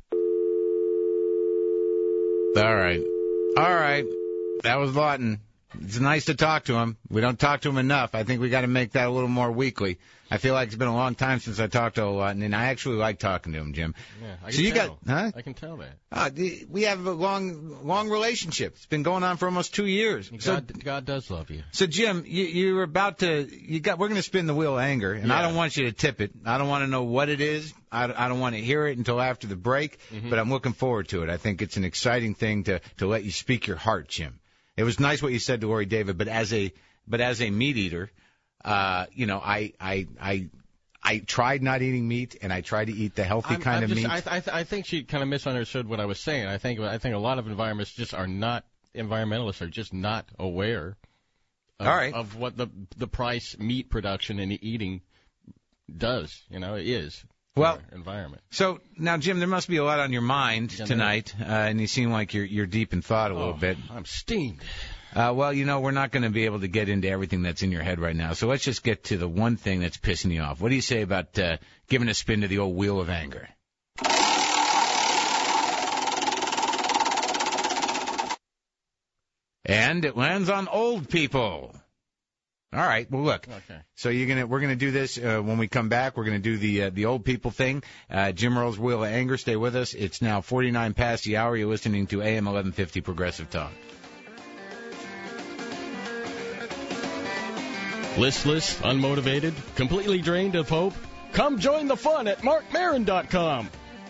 All right. All right. That was Lawton. It's nice to talk to him. We don't talk to him enough. I think we got to make that a little more weekly. I feel like it's been a long time since I talked to Lawton, and I actually like talking to him, Jim. Yeah, I So can you tell. got, huh? I can tell that. Uh, the- we have a long, long relationship. It's been going on for almost two years. So, God, God does love you. so Jim, you, you're about to, you got, we're going to spin the wheel of anger, and I Yeah. don't want you to tip it. I don't want to know what it is. I, I don't want to hear it until after the break, Mm-hmm. but I'm looking forward to it. I think it's an exciting thing to, to let you speak your heart, Jim. It was nice what you said to Lori David, but as a, but as a meat eater, uh, you know, I, I, I, I tried not eating meat, and I tried to eat the healthy I'm, kind I'm of just, meat. I, I, th- I think she kind of misunderstood what I was saying. I think I think a lot of environments just are not environmentalists are just not aware of, All right. of what the the price meat production and eating does. You know, it is for Well, our environment. So now, Jim, there must be a lot on your mind Yeah, there tonight, uh, and you seem like you're you're deep in thought a little Oh, bit. I'm steamed. Uh, well, you know, we're not going to be able to get into everything that's in your head right now, so let's just get to the one thing that's pissing you off. What do you say about uh, giving a spin to the old wheel of anger? And it lands on old people. All right. Well, look. Okay. So you're gonna, we're gonna do this uh, when we come back. We're gonna do the uh, the old people thing. Uh, Jim Earl's Wheel of Anger. Stay with us. It's now forty-nine past the hour. You're listening to A M eleven fifty Progressive Talk. Listless, unmotivated, completely drained of hope? Come join the fun at mark maron dot com.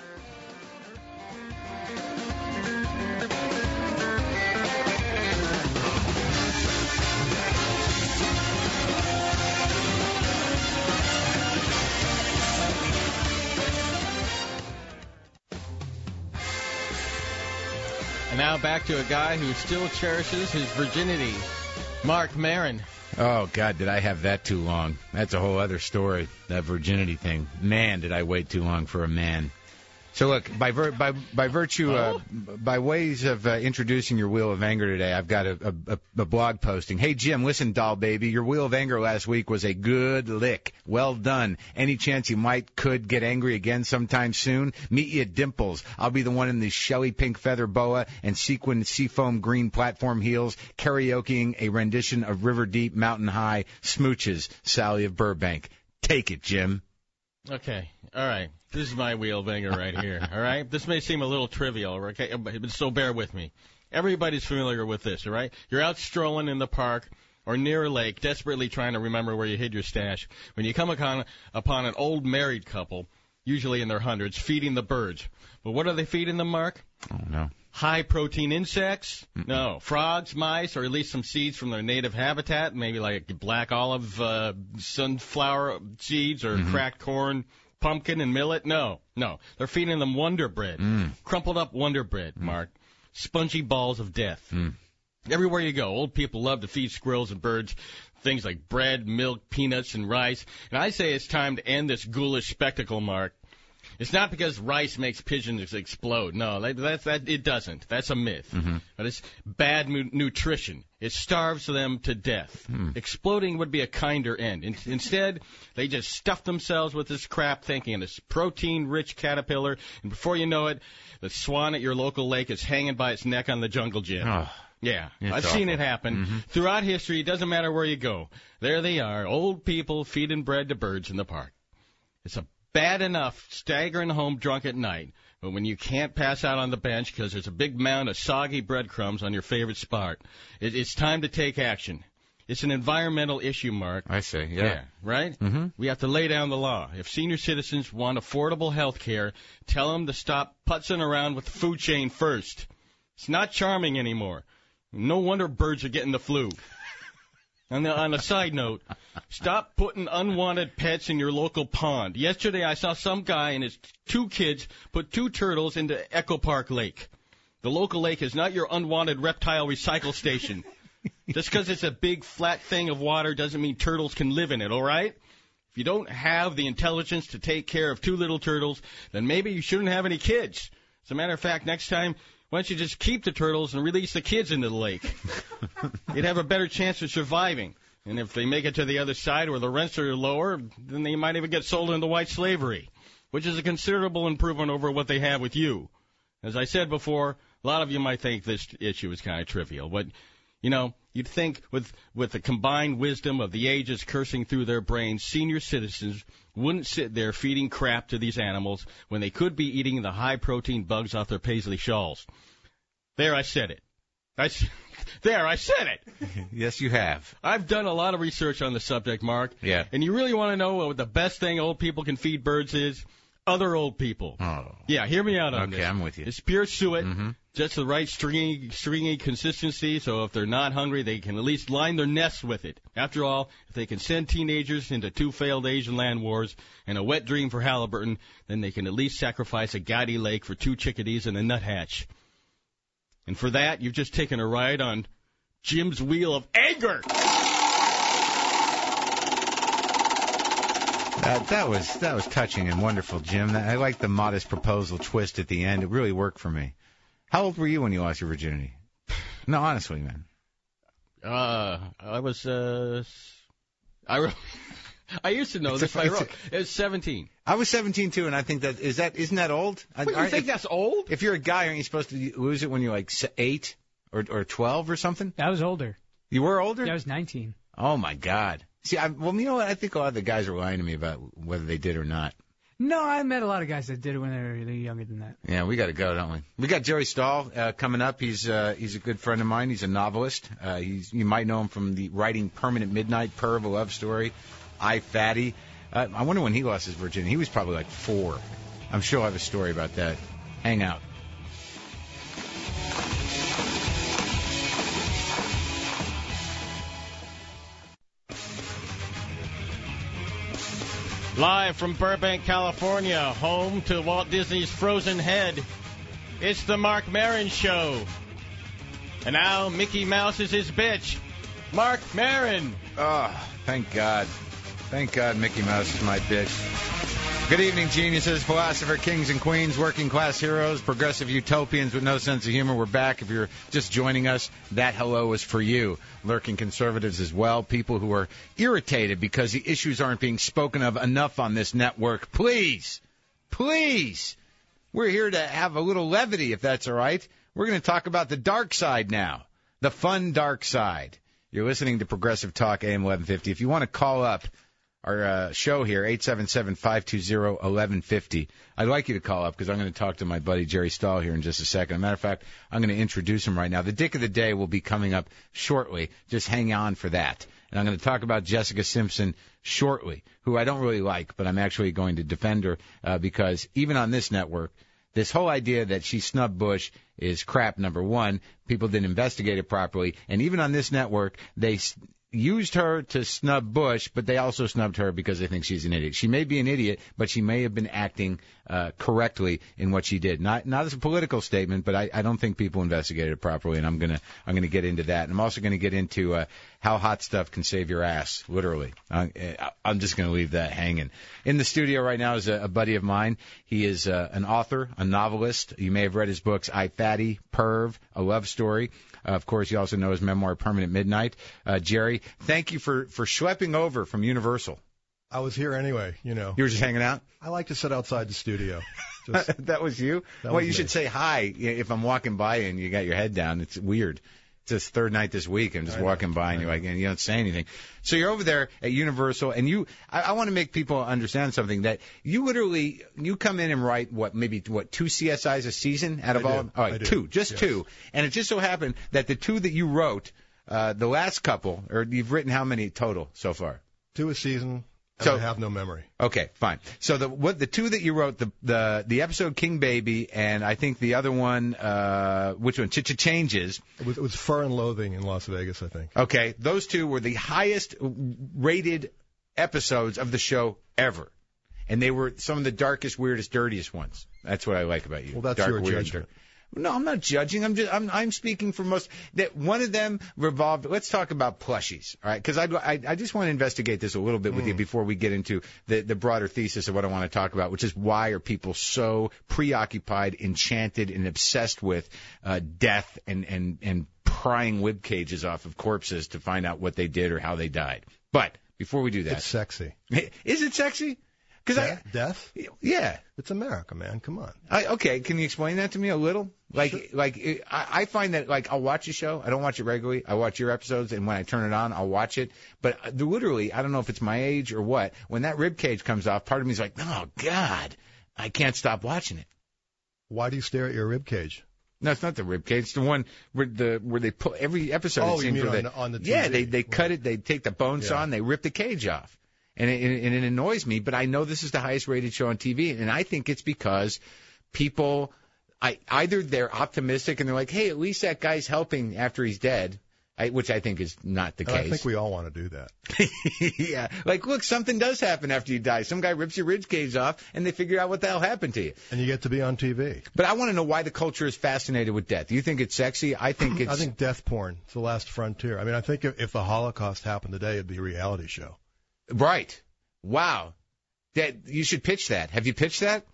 And now back to a guy who still cherishes his virginity, Mark Maron. Oh, God, did I have that too long? That's a whole other story, that virginity thing. Man, did I wait too long for a man. So, look, by vir- by by virtue, uh, by ways of uh, introducing your Wheel of Anger today, I've got a, a, a blog posting. Hey, Jim, listen, doll baby, your Wheel of Anger last week was a good lick. Well done. Any chance you might, could get angry again sometime soon? Meet you at Dimples. I'll be the one in the Shelly pink feather boa and sequin seafoam green platform heels, karaokeing a rendition of River Deep Mountain High, Smooches, Sally of Burbank. Take it, Jim. Okay, all right. This is my Wheel of Anger right here, all right? This may seem a little trivial, okay, but so bear with me. Everybody's familiar with this, all right? You're out strolling in the park or near a lake, desperately trying to remember where you hid your stash, when you come upon, upon an old married couple, usually in their hundreds, feeding the birds. But what are they feeding them, Mark? Oh, no. High-protein insects? Mm-mm. No. Frogs, mice, or at least some seeds from their native habitat, maybe like black olive, uh, sunflower seeds or mm-hmm. cracked corn, pumpkin, and millet? No, no. They're feeding them Wonder Bread. Mm. Crumpled up Wonder Bread, mm. Mark. Spongy balls of death. Mm. Everywhere you go, old people love to feed squirrels and birds things like bread, milk, peanuts, and rice. And I say it's time to end this ghoulish spectacle, Mark. It's not because rice makes pigeons explode. No, that, that, that it doesn't. That's a myth. Mm-hmm. But it's bad mu- nutrition. It starves them to death. Mm. Exploding would be a kinder end. In- instead, they just stuff themselves with this crap thinking it's protein-rich caterpillar, and before you know it, the swan at your local lake is hanging by its neck on the jungle gym. Oh. Yeah, It's I've awful. seen it happen. Mm-hmm. Throughout history, it doesn't matter where you go. There they are, old people feeding bread to birds in the park. It's a bad enough staggering home drunk at night, but when you can't pass out on the bench because there's a big mound of soggy breadcrumbs on your favorite spot, it, it's time to take action. It's an environmental issue, Mark. I see, yeah. right? Mm-hmm. We have to lay down the law. If senior citizens want affordable health care, tell them to stop putzing around with the food chain first. It's not charming anymore. No wonder birds are getting the flu. And on a side note, stop putting unwanted pets in your local pond. Yesterday I saw some guy and his two kids put two turtles into Echo Park Lake. The local lake is not your unwanted reptile recycle station. Just because it's a big flat thing of water doesn't mean turtles can live in it, all right? If you don't have the intelligence to take care of two little turtles, then maybe you shouldn't have any kids. As a matter of fact, next time, why don't you just keep the turtles and release the kids into the lake? You'd have a better chance of surviving. And if they make it to the other side where the rents are lower, then they might even get sold into white slavery, which is a considerable improvement over what they have with you. As I said before, a lot of you might think this issue is kind of trivial, but, you know, you'd think with, with the combined wisdom of the ages cursing through their brains, senior citizens wouldn't sit there feeding crap to these animals when they could be eating the high-protein bugs off their paisley shawls. There, I said it. I, there, I said it. Yes, you have. I've done a lot of research on the subject, Mark. Yeah. And you really want to know what the best thing old people can feed birds is? Other old people. Oh. Yeah, hear me out on Okay, this. I'm with you. It's pure suet, Mm-hmm. just the right stringy, stringy consistency, so if they're not hungry, they can at least line their nests with it. After all, if they can send teenagers into two failed Asian land wars and a wet dream for Halliburton, then they can at least sacrifice a gaudy lake for two chickadees and a nuthatch. And for that, you've just taken a ride on Jim's Wheel of Anger. That, that was that was touching and wonderful, Jim. I like the modest proposal twist at the end. It really worked for me. How old were you when you lost your virginity? No, honestly, man. Uh, I was, uh, I, wrote, I used to know It's this. a- I it's wrote. It was seventeen. I was seventeen too, and I think that is that isn't that old? What, you Aren't- think if, that's old? if you're a guy, aren't you supposed to lose it when you're like s- eight or or twelve or something? I was older. You were older? Yeah, I was nineteen. Oh my God. See, I, well, you know what? I think a lot of the guys are lying to me about whether they did or not. No, I met a lot of guys that did it when they were really younger than that. Yeah, we got to go, don't we? We got Jerry Stahl uh, coming up. He's uh, he's a good friend of mine. He's a novelist. Uh, he's you might know him from the writing Permanent Midnight, Perv, a Love Story, I, Fatty. Uh, I wonder when he lost his virginity. He was probably like four. I'm sure I'll have a story about that. Hang out. Live from Burbank, California, home to Walt Disney's Frozen Head, it's the Mark Maron Show. And now Mickey Mouse is his bitch. Mark Maron. Oh, thank God. Thank God Mickey Mouse is my bitch. Good evening, geniuses, philosopher, kings and queens, working class heroes, progressive utopians with no sense of humor. We're back. If you're just joining us, that hello is for you. Lurking conservatives as well, people who are irritated because the issues aren't being spoken of enough on this network. Please, please, we're here to have a little levity, if that's all right. We're going to talk about the dark side now, the fun dark side. You're listening to Progressive Talk, A M eleven fifty. If you want to call up our uh, show here, eight seven seven, five two zero, one one five zero. I'd like you to call up because I'm going to talk to my buddy Jerry Stahl here in just a second. As a matter of fact, I'm going to introduce him right now. The Dick of the Day will be coming up shortly. Just hang on for that. And I'm going to talk about Jessica Simpson shortly, who I don't really like, but I'm actually going to defend her uh, because even on this network, this whole idea that she snubbed Bush is crap, number one. People didn't investigate it properly. And even on this network, they used her to snub Bush, but they also snubbed her because they think she's an idiot. She may be an idiot, but she may have been acting uh, correctly in what she did. Not not as a political statement, but I, I don't think people investigated it properly, and I'm gonna I'm gonna get into that. And I'm also gonna get into uh, how hot stuff can save your ass, literally. I, I'm just gonna leave that hanging. In the studio right now is a, a buddy of mine. He is uh, an author, a novelist. You may have read his books, I Fatty, Perv, A Love Story. Uh, of course, you also know his memoir, Permanent Midnight. Uh, Jerry, thank you for, for schlepping over from Universal. I was here anyway, you know. You were just hanging out? I like to sit outside the studio. Just, that was you? That well, was you me. should say hi if I'm walking by and you got your head down. It's weird. It's his third night this week. I'm just I know, walking by and you're like, and you don't say anything. So you're over there at Universal, and you, I, I want to make people understand something, that you literally, you come in and write, what, maybe, what, two C S Is a season out of I all? do. Of them? All right, I do. two, just Yes. two. And it just so happened that the two that you wrote, uh, the last couple, or you've written how many total so far? two a season, and So- I have no memory. Okay, fine. So the what the two that you wrote, the the the episode King Baby, and I think the other one, uh, which one? Ch-Ch Changes. It was, it was Fur and Loathing in Las Vegas, I think. Okay, those two were the highest rated episodes of the show ever, and they were some of the darkest, weirdest, dirtiest ones. That's what I like about you. Well, that's Dark, your weird, judgment. dirty. No, I'm not judging. I'm just I'm I'm speaking for most. That one of them revolved. Let's talk about plushies, all right? Because I, I I just want to investigate this a little bit with Mm. you before we get into the the broader thesis of what I want to talk about, which is why are people so preoccupied, enchanted, and obsessed with uh, death and and and prying rib cages off of corpses to find out what they did or how they died. But before we do that, It's sexy. is it sexy? Because I De- Death? yeah. It's America, man. Come on. I, okay, can you explain that to me a little? Like, like it, I, I find that like I'll watch a show. I don't watch it regularly. I watch your episodes, and when I turn it on, I'll watch it. But uh, literally, I don't know if it's my age or what. When that rib cage comes off, part of me is like, oh God, I can't stop watching it. Why do you stare at your rib cage? No, it's not the rib cage. It's the one where the where they put every episode. Oh, it you seems mean where on they, the- on the yeah, T V. they they cut it. They take the bone saw Yeah. and they rip the cage off. And it, and it annoys me, but I know this is the highest rated show on T V, and I think it's because people, I either they're optimistic and they're like, hey, at least that guy's helping after he's dead, I, which I think is not the And case. I think we all want to do that. yeah, like look, something does happen after you die. Some guy rips your rib cage off, and they figure out what the hell happened to you. And you get to be on T V. But I want to know why the culture is fascinated with death. You think it's sexy? I think it's. I think death porn. It's the last frontier. I mean, I think if, if the Holocaust happened today, it'd be a reality show. Right. Wow. That you should pitch that. Have you pitched that?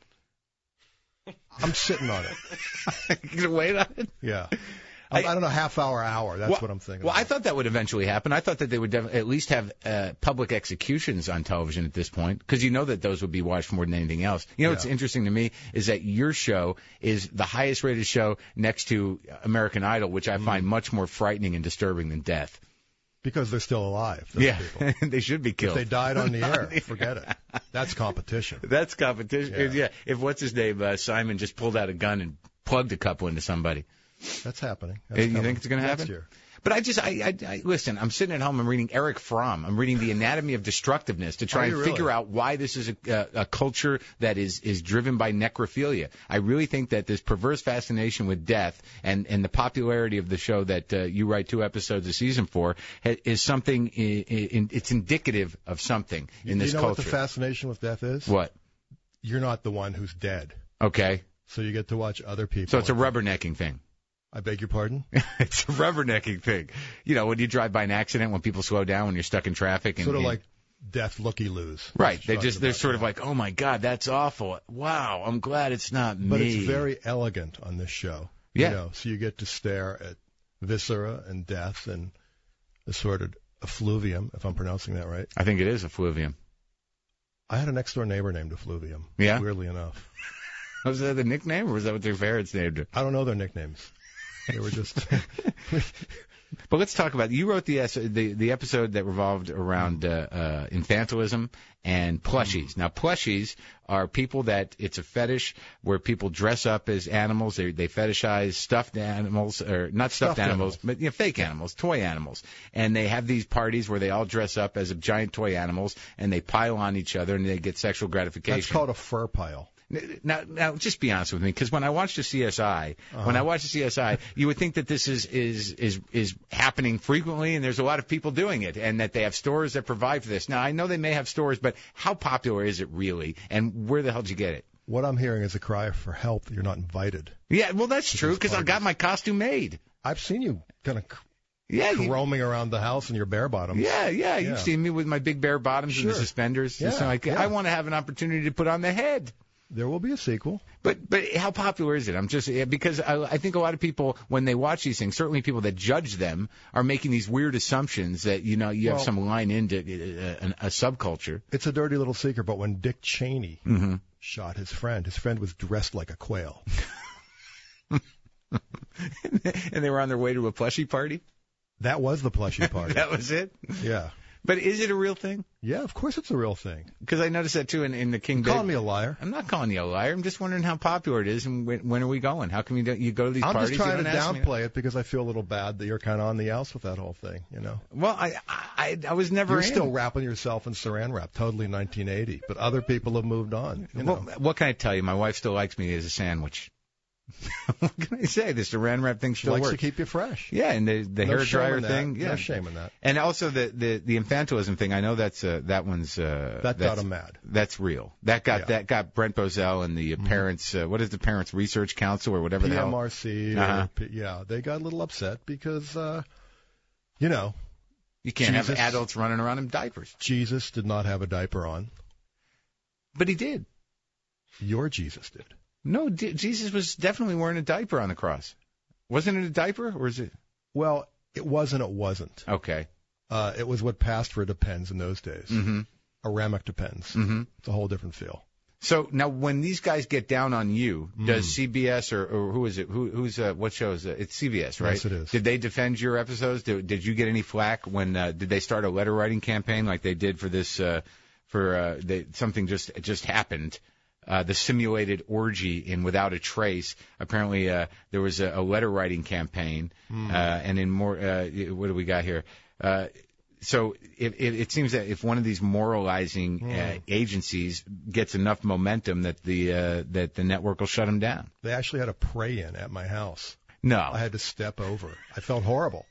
I'm sitting on it. You gonna wait on it? Yeah. I, I don't know, half hour, hour. That's well, what I'm thinking. Well, I about. thought that would eventually happen. I thought that they would def- at least have uh, public executions on television at this point, because you know that those would be watched more than anything else. You know what's Yeah. interesting to me is that your show is the highest rated show next to American Idol, which I Mm. find much more frightening and disturbing than death. Because they're still alive. Those Yeah, people. they should be If killed. they died on the air, forget it. That's competition. That's competition. Yeah. Yeah. If what's his name, uh, Simon, just pulled out a gun and plugged a couple into somebody. That's happening. That's you coming think it's going to next happen? year. But I just, I, I, I, listen, I'm sitting at home, I'm reading Eric Fromm. I'm reading The Anatomy of Destructiveness to try Are and you really? figure out why this is a, a, a culture that is, is driven by necrophilia. I really think that this perverse fascination with death and, and the popularity of the show that uh, you write two episodes a season for ha- is something, in, in, it's indicative of something in you this know culture. what the fascination with death is? What? You're not the one who's dead. Okay. So you get to watch other people. So it's a rubbernecking thing. I beg your pardon? It's a rubbernecking thing. You know, when you drive by an accident, when people slow down, when you're stuck in traffic. And, Sort of and- like death looky-loos. Right. They Talking just, they're about sort that. of like, oh my God, that's awful. Wow, I'm glad it's not me. But it's very elegant on this show. Yeah. You know, so you get to stare at viscera and death and the sort of effluvium, if I'm pronouncing that right. I think it is effluvium. I had a next-door neighbor named Effluvium. Yeah? Weirdly enough. Was that the nickname, or was that what their parents named it? I don't know their nicknames. They were just... But let's talk about, you wrote the es- the, the episode that revolved around uh, uh, infantilism and plushies. Now, plushies are people that, it's a fetish where people dress up as animals. They they fetishize stuffed animals, or not stuffed, Stuffed animals, animals. but you know, fake animals, toy animals. And they have these parties where they all dress up as giant toy animals, and they pile on each other, and they get sexual gratification. That's called a fur pile. Now, now, just be honest with me, because when I watch the C S I, Uh-huh. when I watch the C S I, you would think that this is, is is is happening frequently, and there's a lot of people doing it, and that they have stores that provide for this. Now, I know they may have stores, but how popular is it really, and where the hell did you get it? What I'm hearing is a cry for help that you're not invited. Yeah, well, that's true, because I got my costume made. I've seen you kind of Yeah, you, roaming around the house in your bare bottoms. yeah, yeah. You've Yeah. seen me with my big bare bottoms and the Sure. suspenders. Yeah, So I, yeah. I want to have an opportunity to put on the head. There will be a sequel. But but how popular is it? I'm just yeah, because I, I think a lot of people when they watch these things, certainly people that judge them, are making these weird assumptions that you know you have Well- some line into uh, a, a subculture. It's a dirty little secret, but when Dick Cheney Mm-hmm. shot his friend, his friend was dressed like a quail. And they were on their way to a plushie party. That was the plushie party. That was it. Yeah. But is it a real thing? Yeah, of course it's a real thing. Because I noticed that too in, in the King. You're David. calling me a liar. I'm not calling you a liar. I'm just wondering how popular it is and when, when are we going? How come you don't, you go to these I'm parties? just trying you to don't ask me? downplay it because I feel a little bad that you're kind of on the outs with that whole thing, you know. Well, I I, I was never. You're in. still wrapping yourself in saran wrap, totally nineteen eighty, but other people have moved on. You know. Well, what can I tell you? My wife still likes me as a sandwich. What can I say? This saran wrap thing She still likes works. to keep you fresh. Yeah, and the the No hair shame dryer in that. thing. Yeah, No shame in that. And also the the the infantilism thing. I know that's uh, that one's uh, That that's, got him mad. That's real. That got Yeah. that got Brent Bozell and the uh, parents. Uh, what is the Parents Research Council or whatever the hell? P M R C. or Uh-huh. P- yeah, they got a little upset because, uh, you know, You can't have Jesus. adults running around in diapers. Jesus did not have a diaper on. But he did. Your Jesus did. No, D- Jesus was definitely wearing a diaper on the cross. Wasn't it a diaper, or is it? Well, it was and it wasn't. Okay. Uh, it was what passed for a depends in those days. Mm-hmm. A Ramic depends. Mm-hmm. It's a whole different feel. So now, when these guys get down on you, Mm. does C B S or, or who is it? Who, who's uh, what show is it? It's C B S, right? Yes, it is. Did they defend your episodes? Did, did you get any flack when? Uh, did they start a letter writing campaign like they did for this? Uh, for uh, they, something just it just happened. Uh, the simulated orgy in Without a Trace. Apparently, uh, there was a, a letter writing campaign, Mm. uh, and in more. Uh, what do we got here? Uh, So it, it, it seems that if one of these moralizing uh, agencies gets enough momentum, that the uh, that the network will shut them down. They actually had a pray-in at my house. No, I had to step over. I felt horrible.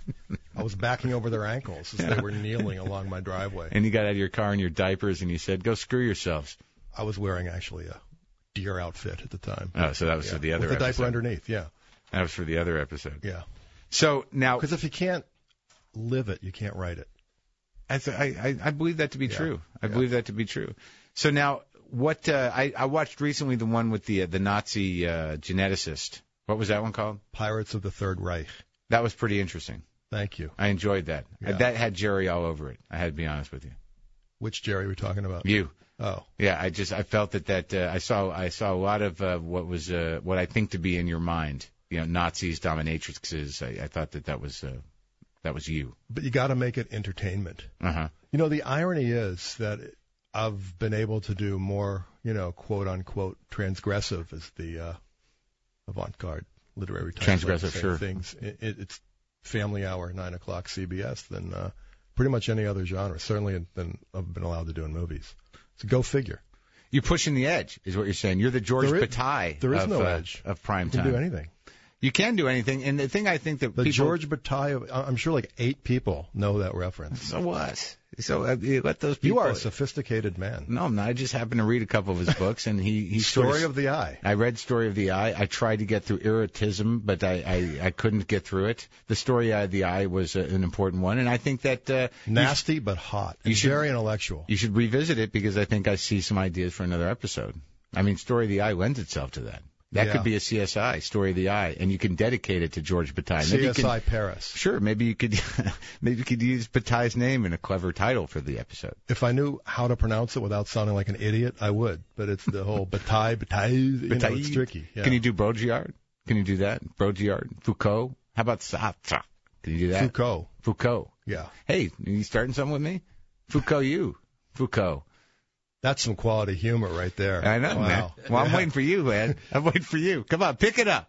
I was backing over their ankles as they were kneeling along my driveway. and you got out of your car in your diapers and you said, "Go screw yourselves." I was wearing actually a deer outfit at the time. Oh, so that was Yeah. for the other With the episode. diaper underneath, yeah. That was for the other episode. Yeah. So now, Because if you can't live it, you can't write it. I, th- I, I I believe that to be Yeah. true. I Yeah. believe that to be true. So now, what uh, I, I watched recently the one with the uh, the Nazi uh, geneticist. What was that one called? Pirates of the Third Reich. That was pretty interesting. Thank you. I enjoyed that. Yeah. That had Jerry all over it. I had to be honest with you. Which Jerry are we talking about? You. Oh. Yeah, I just I felt that that uh, I saw I saw a lot of uh, what was uh, what I think to be in your mind. You know, Nazis, dominatrixes. I, I thought that that was uh, that was you. But you got to make it entertainment. Uh huh. You know, the irony is that I've been able to do more, you know, quote unquote transgressive as the uh, avant-garde literary type Transgressive, say sure. things. It, it, it's Family Hour, nine o'clock C B S than uh, pretty much any other genre. Certainly than I've been allowed to do in movies. So go figure. You're pushing the edge, is what you're saying. You're the George There is- Bataille there is of, no uh, edge. of prime You can time. do anything. You can do anything, and the thing I think that The people George Bataille, I- I'm sure like eight people know that reference. so what? So uh, you let those people. You are a sophisticated man. No, I'm not. I just happened to read a couple of his books, and he he sort Story of the Eye. I read Story of the Eye. I tried to get through Erotism, but I, I, I couldn't get through it. The Story of the Eye was uh, an important one, and I think that uh, Nasty but hot. you And should- very intellectual. you should revisit it because I think I see some ideas for another episode. I mean, Story of the Eye lends itself to that. That Yeah. could be a C S I, Story of the Eye, and you can dedicate it to George Bataille. Maybe C you S can- I Paris. Sure, maybe you could maybe you could use Bataille's name in a clever title for the episode. If I knew how to pronounce it without sounding like an idiot, I would. But it's the whole Bataille, Bataille, you know, Bataille. it's tricky. Yeah. Can you do Baudrillard? Can you do that? Baudrillard? Foucault? How about Sartre? Can you do that? Foucault. Foucault. Yeah. Hey, you starting something with me? Foucault, you. Foucault. That's some quality humor right there. I know, wow. man. Well, I'm Yeah. waiting for you, man. I'm waiting for you. Come on, pick it up.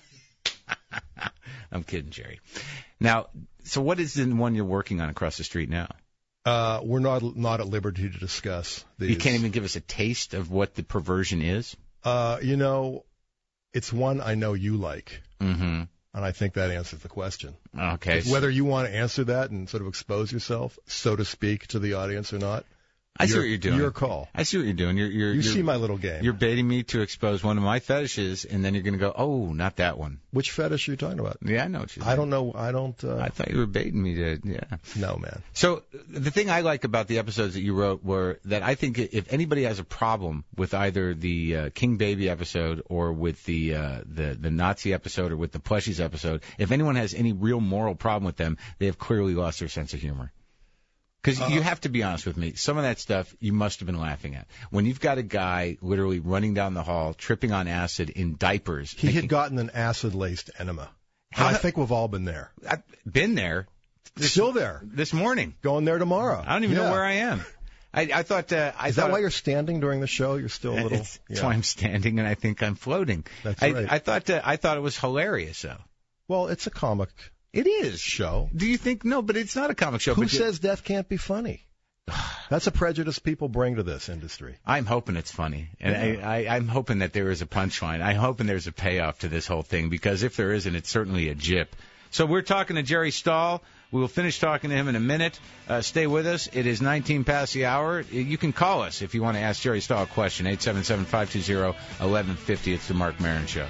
I'm kidding, Jerry. Now, so what is the one you're working on across the street now? Uh, we're not not at liberty to discuss these. You can't even give us a taste of what the perversion is? Uh, you know, it's one I know you like. Mm-hmm. And I think that answers the question. Okay. Whether you want to answer that and sort of expose yourself, so to speak, to the audience or not, I see what you're doing. Your call. I see what you're doing. You're, you're, you you're, see my little game. You're baiting me to expose one of my fetishes, and then you're going to go, oh, not that one. Which fetish are you talking about? Yeah, I know what you're I don't know. I don't. Uh... I thought you were baiting me to, yeah. No, man. So the thing I like about the episodes that you wrote were that I think if anybody has a problem with either the uh, King Baby episode or with the, uh, the the Nazi episode or with the Plushies episode, if anyone has any real moral problem with them, they have clearly lost their sense of humor. Because uh, you have to be honest with me, some of that stuff you must have been laughing at. When you've got a guy literally running down the hall, tripping on acid in diapers. He thinking, had gotten an acid-laced enema. How, I think we've all been there. I've been there. This, Still there. This morning. Going there tomorrow. I don't even yeah. know where I am. I, I thought. Uh, I Is thought, that why you're standing during the show? You're still a little. It's, yeah. That's why I'm standing, and I think I'm floating. That's I, right. I thought. Uh, I thought it was hilarious, though. Well, it's a comic. It is show. Do you think? No, but it's not a comic show. Who but says you, death can't be funny? That's a prejudice people bring to this industry. I'm hoping it's funny, and yeah. I, I, I'm hoping that there is a punchline. I'm hoping there's a payoff to this whole thing, because if there isn't, it's certainly a jip. So we're talking to Jerry Stahl. We will finish talking to him in a minute. Uh, stay with us. It is nineteen past the hour. You can call us if you want to ask Jerry Stahl a question. eight seven seven, five two zero, one one five zero. It's the Marc Maron Show.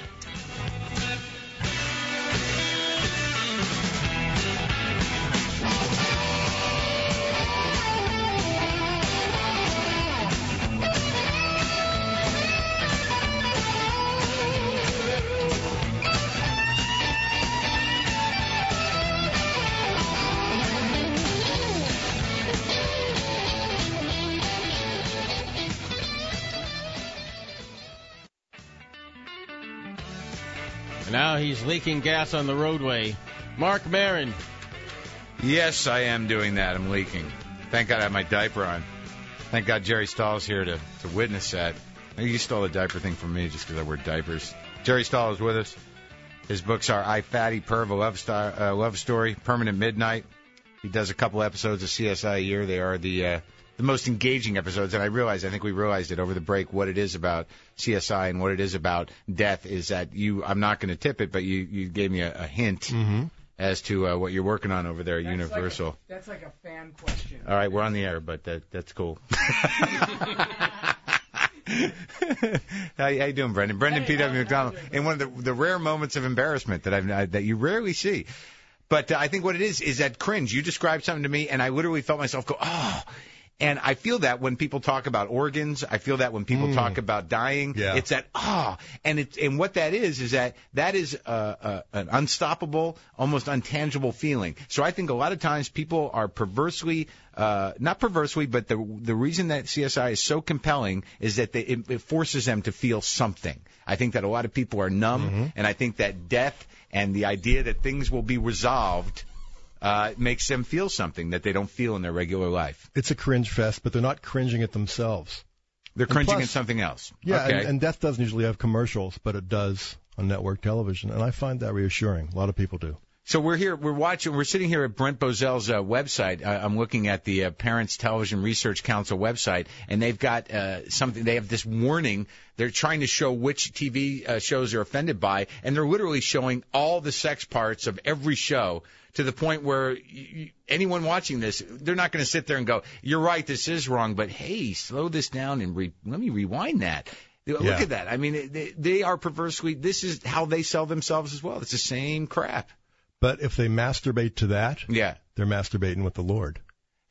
Now he's leaking gas on the roadway. Marc Maron. Yes, I am doing that. I'm leaking. Thank God I have my diaper on. Thank God Jerry Stahl's here to, to witness that. You stole the diaper thing from me just because I wear diapers. Jerry Stahl is with us. His books are I, Fatty, Perv, a love, star, uh, love Story, Permanent Midnight. He does a couple episodes of C S I a year. They are the uh, the most engaging episodes, and I realized, I think we realized it over the break, what it is about C S I and what it is about death is that you, I'm not going to tip it, but you, you gave me a, a hint mm-hmm. as to uh, what you're working on over there at that's Universal. Like a, that's like a fan question. All right, we're on the air, but that that's cool. How, how you doing, Brendan? Brendan Hey, P W. McDonald. In one of the, the rare moments of embarrassment that I've I, that you rarely see. But uh, I think what it is is that cringe. You described something to me, and I literally felt myself go, oh. And I feel that when people talk about organs, I feel that when people mm. talk about dying, yeah. it's that ah, oh. and it and what that is is that that is uh, uh, an unstoppable, almost untangible feeling. So I think a lot of times people are perversely, uh, not perversely, but the the reason that C S I is so compelling is that they, it, it forces them to feel something. I think that a lot of people are numb, mm-hmm. and I think that death and the idea that things will be resolved. Uh, it makes them feel something that they don't feel in their regular life. It's a cringe fest, but they're not cringing at themselves. They're cringing plus, at something else. Yeah, okay. and, and death doesn't usually have commercials, but it does on network television, and I find that reassuring. A lot of people do. So we're here, we're watching, we're sitting here at Brent Bozell's uh, website. Uh, I'm looking at the uh, Parents Television Research Council website, and they've got uh, something. They have this warning. They're trying to show which T V uh, shows they're offended by, and they're literally showing all the sex parts of every show. To the point where you, anyone watching this, they're not going to sit there and go, "You're right, this is wrong," but hey, slow this down and re- let me rewind that. Look yeah. at that. I mean, they, they are perversely. This is how they sell themselves as well. It's the same crap. But if they masturbate to that, yeah, they're masturbating with the Lord.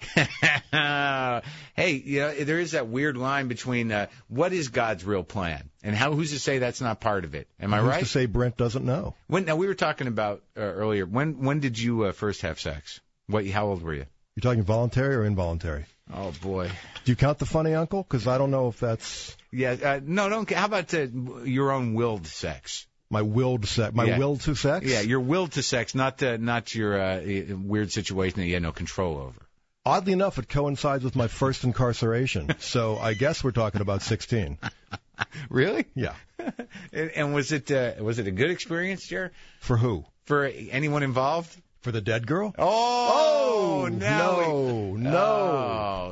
Hey, you know, there is that weird line between uh, what is God's real plan and how. Who's to say that's not part of it? Am I who's right? Who's to say Brent doesn't know? When now we were talking about uh, earlier. When when did you uh, first have sex? What? How old were you? You're talking voluntary or involuntary? Oh boy. Do you count the funny uncle? Because I don't know if that's. Yeah. Uh, no, don't. How about uh, your own willed sex? My willed sex. My yeah. will to sex. Yeah, your will to sex, not uh, not your uh, weird situation that you had no control over. Oddly enough, it coincides with my first incarceration, so I guess we're talking about sixteen. Really? Yeah. and, and was it uh, was it a good experience, Jer? For who? For anyone involved? For the dead girl? Oh, oh no, no, no, oh, no. Yeah.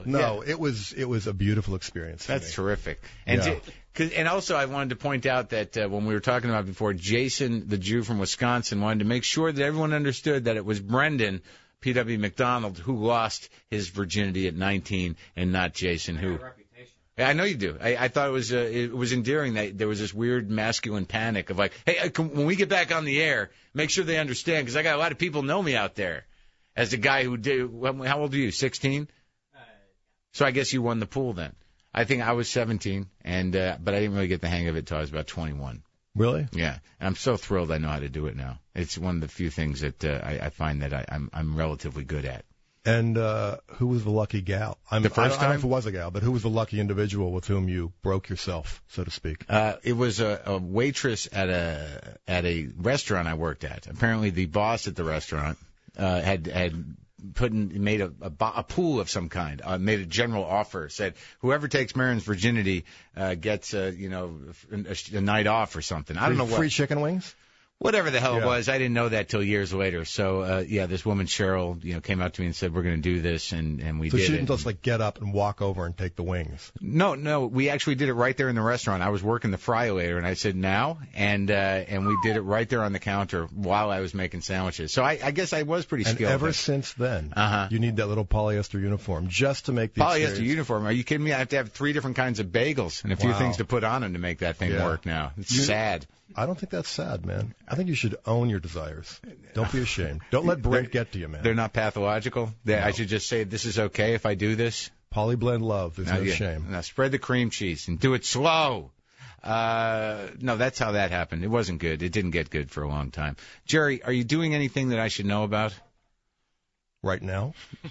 it was it was a beautiful experience. For That's me. terrific. And Yeah. to, cause, and also, I wanted to point out that uh, when we were talking about before, Jason, the Jew from Wisconsin, wanted to make sure that everyone understood that it was Brendan P W McDonald who lost his virginity at nineteen, and not Jason, who. Yeah, I know you do. I, I thought it was uh, it was endearing that there was this weird masculine panic of like, hey, I, can, when we get back on the air, make sure they understand, because I got a lot of people know me out there as the guy who did. How old are you? sixteen? Uh, so I guess you won the pool then. I think I was seventeen, and uh, but I didn't really get the hang of it until I was about twenty-one. Really? Yeah, and I'm so thrilled I know how to do it now. It's one of the few things that uh, I, I find that I, I'm I'm relatively good at. And uh, who was the lucky gal? I mean, The first I don't, I don't know time? if it was a gal, but who was the lucky individual with whom you broke yourself, so to speak? Uh, it was a, a waitress at a at a restaurant I worked at. Apparently, the boss at the restaurant uh, had had put in, made a, a, bo- a pool of some kind. Uh, made a general offer. Said whoever takes Marin's virginity uh, gets a you know a, a night off or something. I don't know what. Free chicken wings? Whatever the hell it Yeah. was, I didn't know that till years later. So, uh, yeah, this woman, Cheryl, you know, came up to me and said, we're going to do this, and, and we So did she it. didn't just like get up and walk over and take the wings. No, no, we actually did it right there in the restaurant. I was working the fry later, and I said, now? And, uh, and we did it right there on the counter while I was making sandwiches. So I, I guess I was pretty And skilled. ever at- since then, Uh-huh. you need that little polyester uniform just to make the Polyester experience. uniform. Are you kidding me? I have to have three different kinds of bagels and a few Wow. things to put on them to make that thing Yeah. work now. It's You- sad. I don't think that's sad, man. I think you should own your desires. Don't be ashamed. Don't let Brent get to you, man. They're not pathological. They, I should just say, this is okay if I do this. Polyblend love. There's Now, no yeah. shame. Now spread the cream cheese and do it slow. Uh, no, that's how that happened. It wasn't good. It didn't get good for a long time. Jerry, are you doing anything that I should know about? Right now,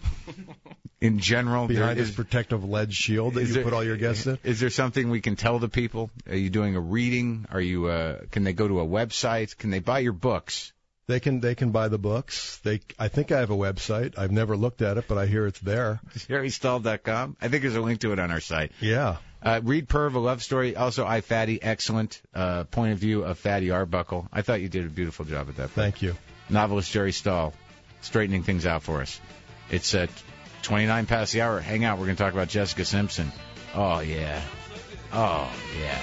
In general, behind there this is, protective lead shield that is you there- put all your guests in. Is there something we can tell the people? Are you doing a reading? Are you? Uh, can they go to a website? Can they buy your books? They can they can buy the books. They I think I have a website. I've never looked at it, but I hear it's there. Jerry Stahl dot com. I think there's a link to it on our site. Yeah. Uh, read Perv, a love story. Also, I Fatty, excellent uh, point of view of Fatty Arbuckle. I thought you did a beautiful job with that. Thank you. Novelist Jerry Stahl, straightening things out for us. It's at twenty-nine past the hour. Hang out. We're going to talk about Jessica Simpson. Oh, yeah. Oh, yeah.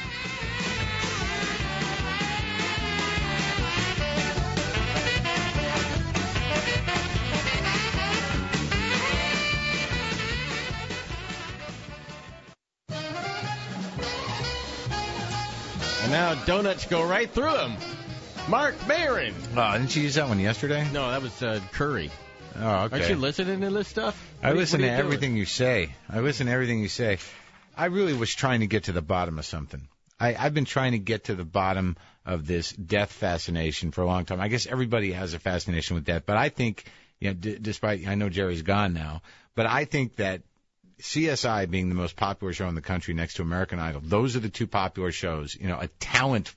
And now donuts go right through him. Mark Maron. Oh, didn't you use that one yesterday? No, that was uh, Curry. Oh, okay. Aren't you listening to this stuff? I What are you- listen what to are you doing? everything you say. I listen to everything you say. I really was trying to get to the bottom of something. I, I've been trying to get to the bottom of this death fascination for a long time. I guess everybody has a fascination with death, but I think, you know, d- despite I know Jerry's gone now, but I think that C S I being the most popular show in the country next to American Idol, those are the two popular shows. You know, a talent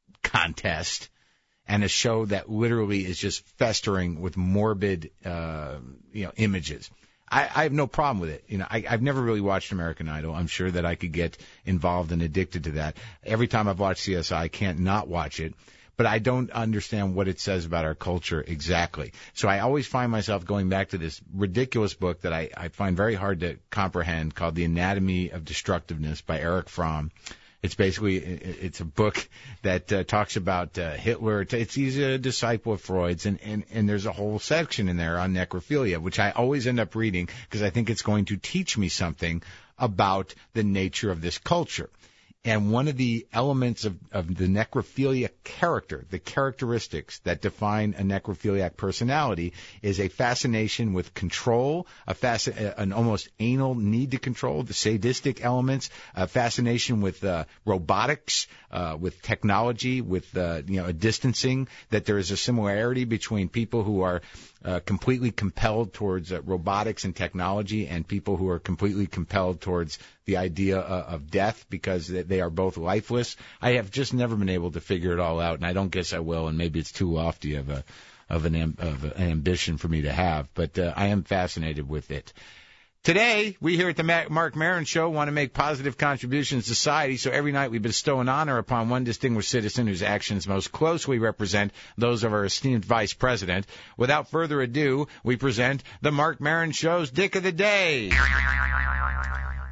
contest and a show that literally is just festering with morbid, uh, you know, images. I, I have no problem with it. You know, I, I've never really watched American Idol. I'm sure that I could get involved and addicted to that. Every time I've watched C S I, I can't not watch it. But I don't understand what it says about our culture exactly. So I always find myself going back to this ridiculous book that I, I find very hard to comprehend called The Anatomy of Destructiveness by Erich Fromm. It's basically, it's a book that uh, talks about uh, Hitler. It's, he's a disciple of Freud's, and, and, and there's a whole section in there on necrophilia, which I always end up reading because I think it's going to teach me something about the nature of this culture. And one of the elements of, of the necrophilia character, the characteristics that define a necrophiliac personality, is a fascination with control, a fasc- an almost anal need to control, the sadistic elements, a fascination with uh, robotics, uh, with technology, with uh, you know a distancing, that there is a similarity between people who are Uh, completely compelled towards uh, robotics and technology and people who are completely compelled towards the idea uh, of death because they, they are both lifeless. I have just never been able to figure it all out, and I don't guess I will, and maybe it's too lofty of a of an, am, of an ambition for me to have, but uh, I am fascinated with it. Today, we here at the Mark Maron Show want to make positive contributions to society, so every night we bestow an honor upon one distinguished citizen whose actions most closely represent those of our esteemed Vice President. Without further ado, we present the Mark Maron Show's Dick of the Day.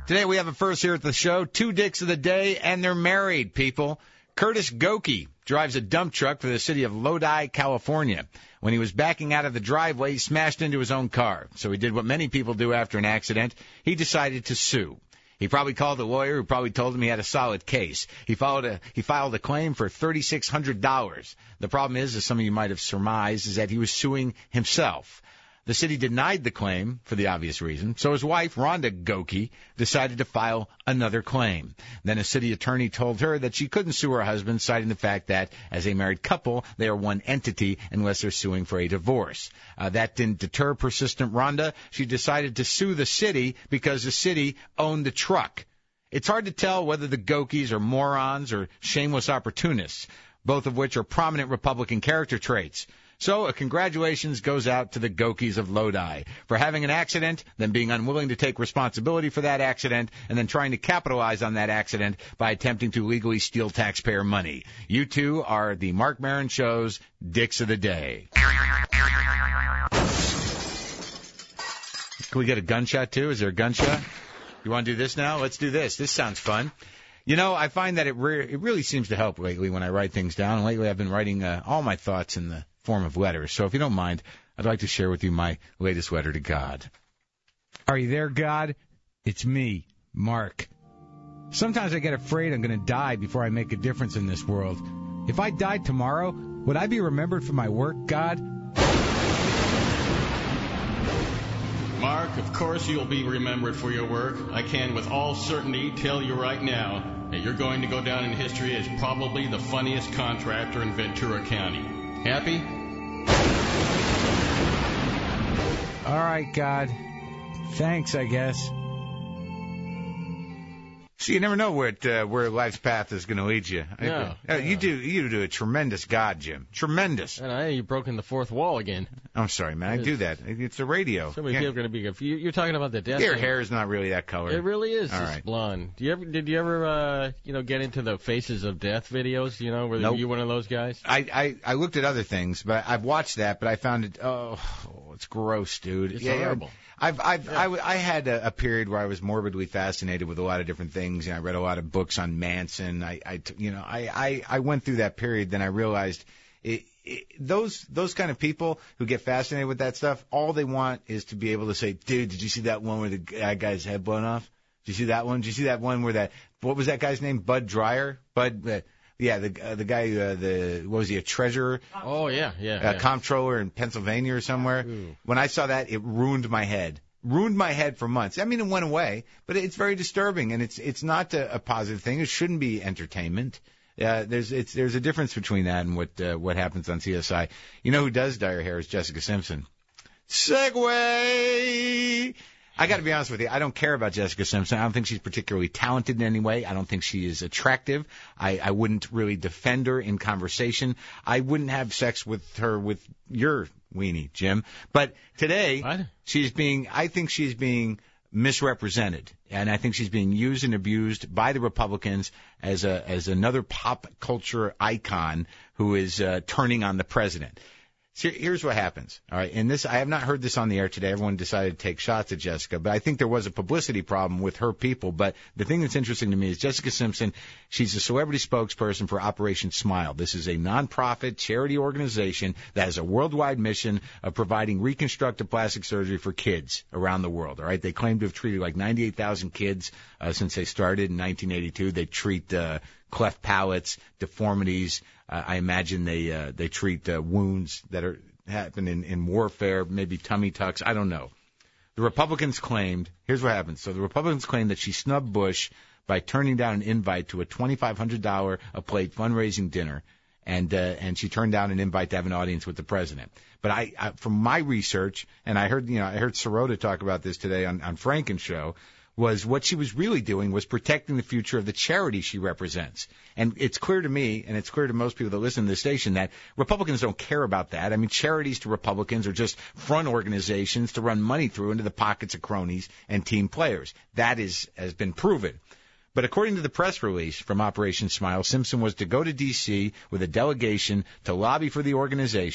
Today we have a first here at the show. Two dicks of the day, and they're married, people. Curtis Goki drives a dump truck for the city of Lodi, California. When he was backing out of the driveway, he smashed into his own car. So he did what many people do after an accident. He decided to sue. He probably called a lawyer who probably told him he had a solid case. He filed a, he filed a claim for three thousand six hundred dollars. The problem is, as some of you might have surmised, is that he was suing himself. The city denied the claim for the obvious reason, so his wife, Rhonda Goki, decided to file another claim. Then a city attorney told her that she couldn't sue her husband, citing the fact that, as a married couple, they are one entity unless they're suing for a divorce. Uh, that didn't deter persistent Rhonda. She decided to sue the city because the city owned the truck. It's hard to tell whether the Gokis are morons or shameless opportunists, both of which are prominent Republican character traits. So a congratulations goes out to the Gokis of Lodi for having an accident, then being unwilling to take responsibility for that accident, and then trying to capitalize on that accident by attempting to legally steal taxpayer money. You two are the Mark Maron Show's Dicks of the Day. Can we get a gunshot, too? Is there a gunshot? You want to do this now? Let's do this. This sounds fun. You know, I find that it, re- it really seems to help lately when I write things down. And lately I've been writing uh, all my thoughts in the form of letters. So if you don't mind, I'd like to share with you my latest letter to God. Are you there, God? It's me, Mark. Sometimes I get afraid I'm going to die before I make a difference in this world. If I died tomorrow, would I be remembered for my work, God? Mark, of course you'll be remembered for your work. I can with all certainty tell you right now that you're going to go down in history as probably the funniest contractor in Ventura County. Happy? All right, God. Thanks, I guess. See, you never know where it, uh, where life's path is going to lead you. No, I, uh, no. You do you do a tremendous God, Jim. Tremendous. And I, you've broken the fourth wall again. I'm sorry, man. I do that. It's the radio. So many Yeah. people are going to be good. You, you're talking about the death. Your thing. hair is not really that color. It really is. All It's right. blonde. Do you ever? Did you ever? Uh, you know, get into the Faces of Death videos? You know, were Nope. you one of those guys? I, I, I looked at other things, but I've watched that, but I found it, oh, it's gross, dude. It's Yeah, horrible. I've, I've, Yeah. I, w- I had a, a period where I was morbidly fascinated with a lot of different things, and I read a lot of books on Manson. I, I t- you know, I, I, I went through that period, then I realized it, it, those, those kind of people who get fascinated with that stuff, all they want is to be able to say, dude, did you see that one where the guy guy's head blown off? Did you see that one? Did you see that one where that, what was that guy's name? Bud Dreyer? Bud, uh, yeah, the uh, the guy, uh, the what was he, a treasurer, Oh yeah, yeah. a yeah. comptroller in Pennsylvania or somewhere? Ooh. When I saw that, it ruined my head. Ruined my head for months. I mean, it went away, but it's very disturbing, and it's it's not a, a positive thing. It shouldn't be entertainment. Uh, there's it's there's a difference between that and what uh, what happens on C S I. You know who does dye her hair is Jessica Simpson. Segway. I got to be honest with you. I don't care about Jessica Simpson. I don't think she's particularly talented in any way. I don't think she is attractive. I, I wouldn't really defend her in conversation. I wouldn't have sex with her with your weenie, Jim. But today, What? she's being, I think she's being misrepresented. And I think she's being used and abused by the Republicans as a as another pop culture icon who is uh, turning on the president. So here's what happens. All right, and this I have not heard this on the air today. Everyone decided to take shots at Jessica, but I think there was a publicity problem with her people. But the thing that's interesting to me is Jessica Simpson. She's a celebrity spokesperson for Operation Smile. This is a nonprofit charity organization that has a worldwide mission of providing reconstructive plastic surgery for kids around the world. All right, they claim to have treated like ninety-eight thousand kids uh, since they started in nineteen eighty-two. They treat uh, cleft palates, deformities. Uh, I imagine they uh, they treat uh, wounds that are happen in, in warfare, maybe tummy tucks. I don't know. The Republicans claimed, here's what happened. So the Republicans claimed that she snubbed Bush by turning down an invite to a twenty-five hundred dollars a plate fundraising dinner, and uh, and she turned down an invite to have an audience with the president. But I, I from my research, and I heard you know I heard Sirota talk about this today on on Franken's show. Was what she was really doing was protecting the future of the charity she represents. And it's clear to me, and it's clear to most people that listen to this station, that Republicans don't care about that. I mean, charities to Republicans are just front organizations to run money through into the pockets of cronies and team players. That is has been proven. But according to the press release from Operation Smile, Simpson was to go to D C with a delegation to lobby for the organization.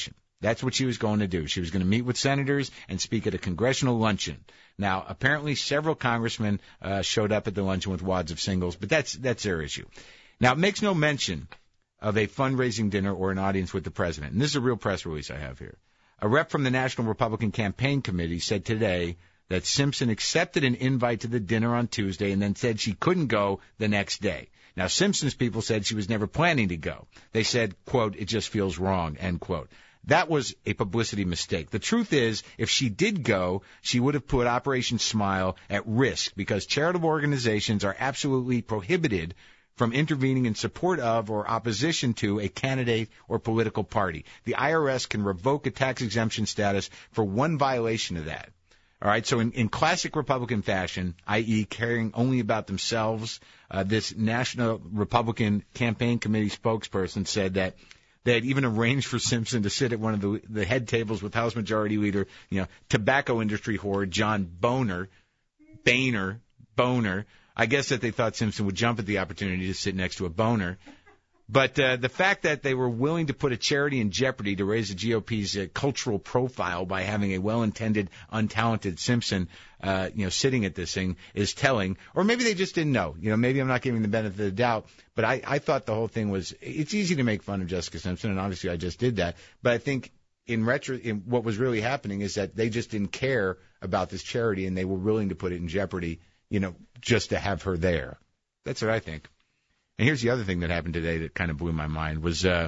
That's what she was going to do. She was going to meet with senators and speak at a congressional luncheon. Now, apparently several congressmen uh, showed up at the luncheon with wads of singles, but that's that's their issue. Now, it makes no mention of a fundraising dinner or an audience with the president. And this is a real press release I have here. A rep from the National Republican Campaign Committee said today that Simpson accepted an invite to the dinner on Tuesday and then said she couldn't go the next day. Now, Simpson's people said she was never planning to go. They said, quote, it just feels wrong, end quote. That was a publicity mistake. The truth is, if she did go, she would have put Operation Smile at risk because charitable organizations are absolutely prohibited from intervening in support of or opposition to a candidate or political party. The I R S can revoke a tax exemption status for one violation of that. All right, so in, in classic Republican fashion, that is caring only about themselves, uh, this National Republican Campaign Committee spokesperson said that they had even arranged for Simpson to sit at one of the, the head tables with House Majority Leader, you know, tobacco industry whore John Boehner, Boehner, Boehner. I guess that they thought Simpson would jump at the opportunity to sit next to a boner. But uh, the fact that they were willing to put a charity in jeopardy to raise the G O P's uh, cultural profile by having a well-intended, untalented Simpson, uh, you know, sitting at this thing is telling. Or maybe they just didn't know. You know, maybe I'm not giving the benefit of the doubt. But I, I thought the whole thing was, it's easy to make fun of Jessica Simpson, and obviously I just did that. But I think in retro, in what was really happening is that they just didn't care about this charity, and they were willing to put it in jeopardy, you know, just to have her there. That's what I think. And here's the other thing that happened today that kind of blew my mind was uh,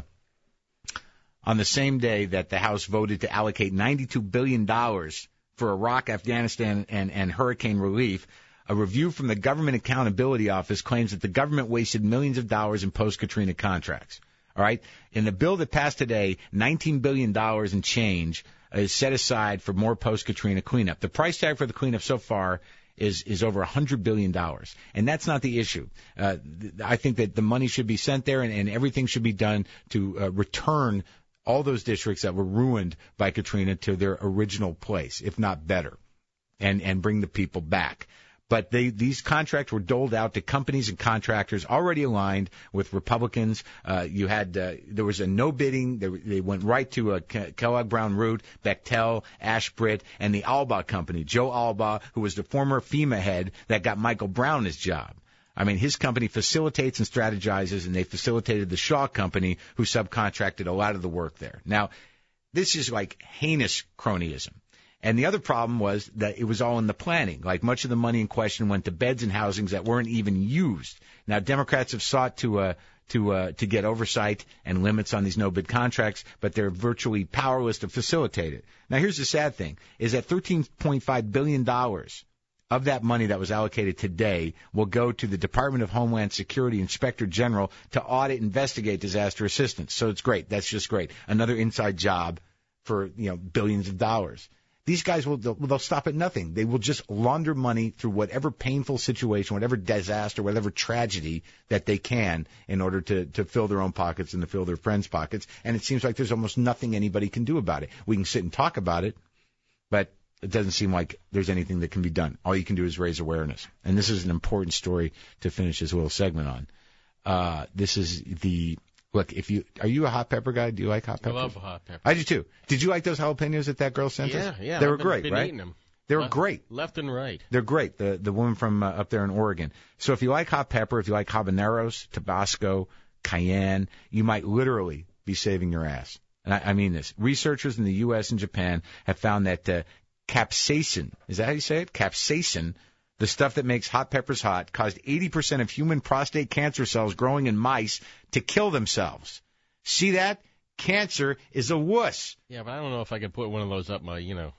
on the same day that the House voted to allocate ninety-two billion dollars for Iraq, Afghanistan, and, and hurricane relief, a review from the Government Accountability Office claims that the government wasted millions of dollars in post-Katrina contracts. All right? In the bill that passed today, nineteen billion dollars in change is set aside for more post-Katrina cleanup. The price tag for the cleanup so far is is over one hundred billion dollars. And that's not the issue. Uh, th- I think that the money should be sent there, and, and everything should be done to uh, return all those districts that were ruined by Katrina to their original place, if not better, and, and bring the people back. But they, these contracts were doled out to companies and contractors already aligned with Republicans. Uh, you had uh, there was a no bidding. They, they went right to uh, Kellogg Brown Root, Bechtel, Ashbrit, and the Albaugh Company. Joe Albaugh, who was the former FEMA head that got Michael Brown his job. I mean, his company facilitates and strategizes, and they facilitated the Shaw Company, who subcontracted a lot of the work there. Now, this is like heinous cronyism. And the other problem was that it was all in the planning. Like much of the money in question went to beds and housings that weren't even used. Now, Democrats have sought to uh, to uh, to get oversight and limits on these no-bid contracts, but they're virtually powerless to facilitate it. Now, here's the sad thing, is that thirteen point five billion dollars of that money that was allocated today will go to the Department of Homeland Security Inspector General to audit, investigate disaster assistance. So it's great. That's just great. Another inside job for, you know, billions of dollars. These guys will they'll, they'll stop at nothing. They will just launder money through whatever painful situation, whatever disaster, whatever tragedy that they can in order to, to fill their own pockets and to fill their friends' pockets. And it seems like there's almost nothing anybody can do about it. We can sit and talk about it, but it doesn't seem like there's anything that can be done. All you can do is raise awareness. And this is an important story to finish this little segment on. Uh, this is the... Look, if you are you a hot pepper guy? Do you like hot peppers? I love hot pepper. I do too. Did you like those jalapenos that that girl sent yeah, us? Yeah, yeah. They were I've been, great, been right? Eating them. They were left, great. Left and right. They're great. The the woman from uh, up there in Oregon. So if you like hot pepper, if you like habaneros, Tabasco, cayenne, you might literally be saving your ass. And I, I mean this. Researchers in the U S and Japan have found that uh, capsaicin, is that how you say it? Capsaicin, the stuff that makes hot peppers hot, caused eighty percent of human prostate cancer cells growing in mice to kill themselves. See that? Cancer is a wuss. Yeah, but I don't know if I can put one of those up my, you know.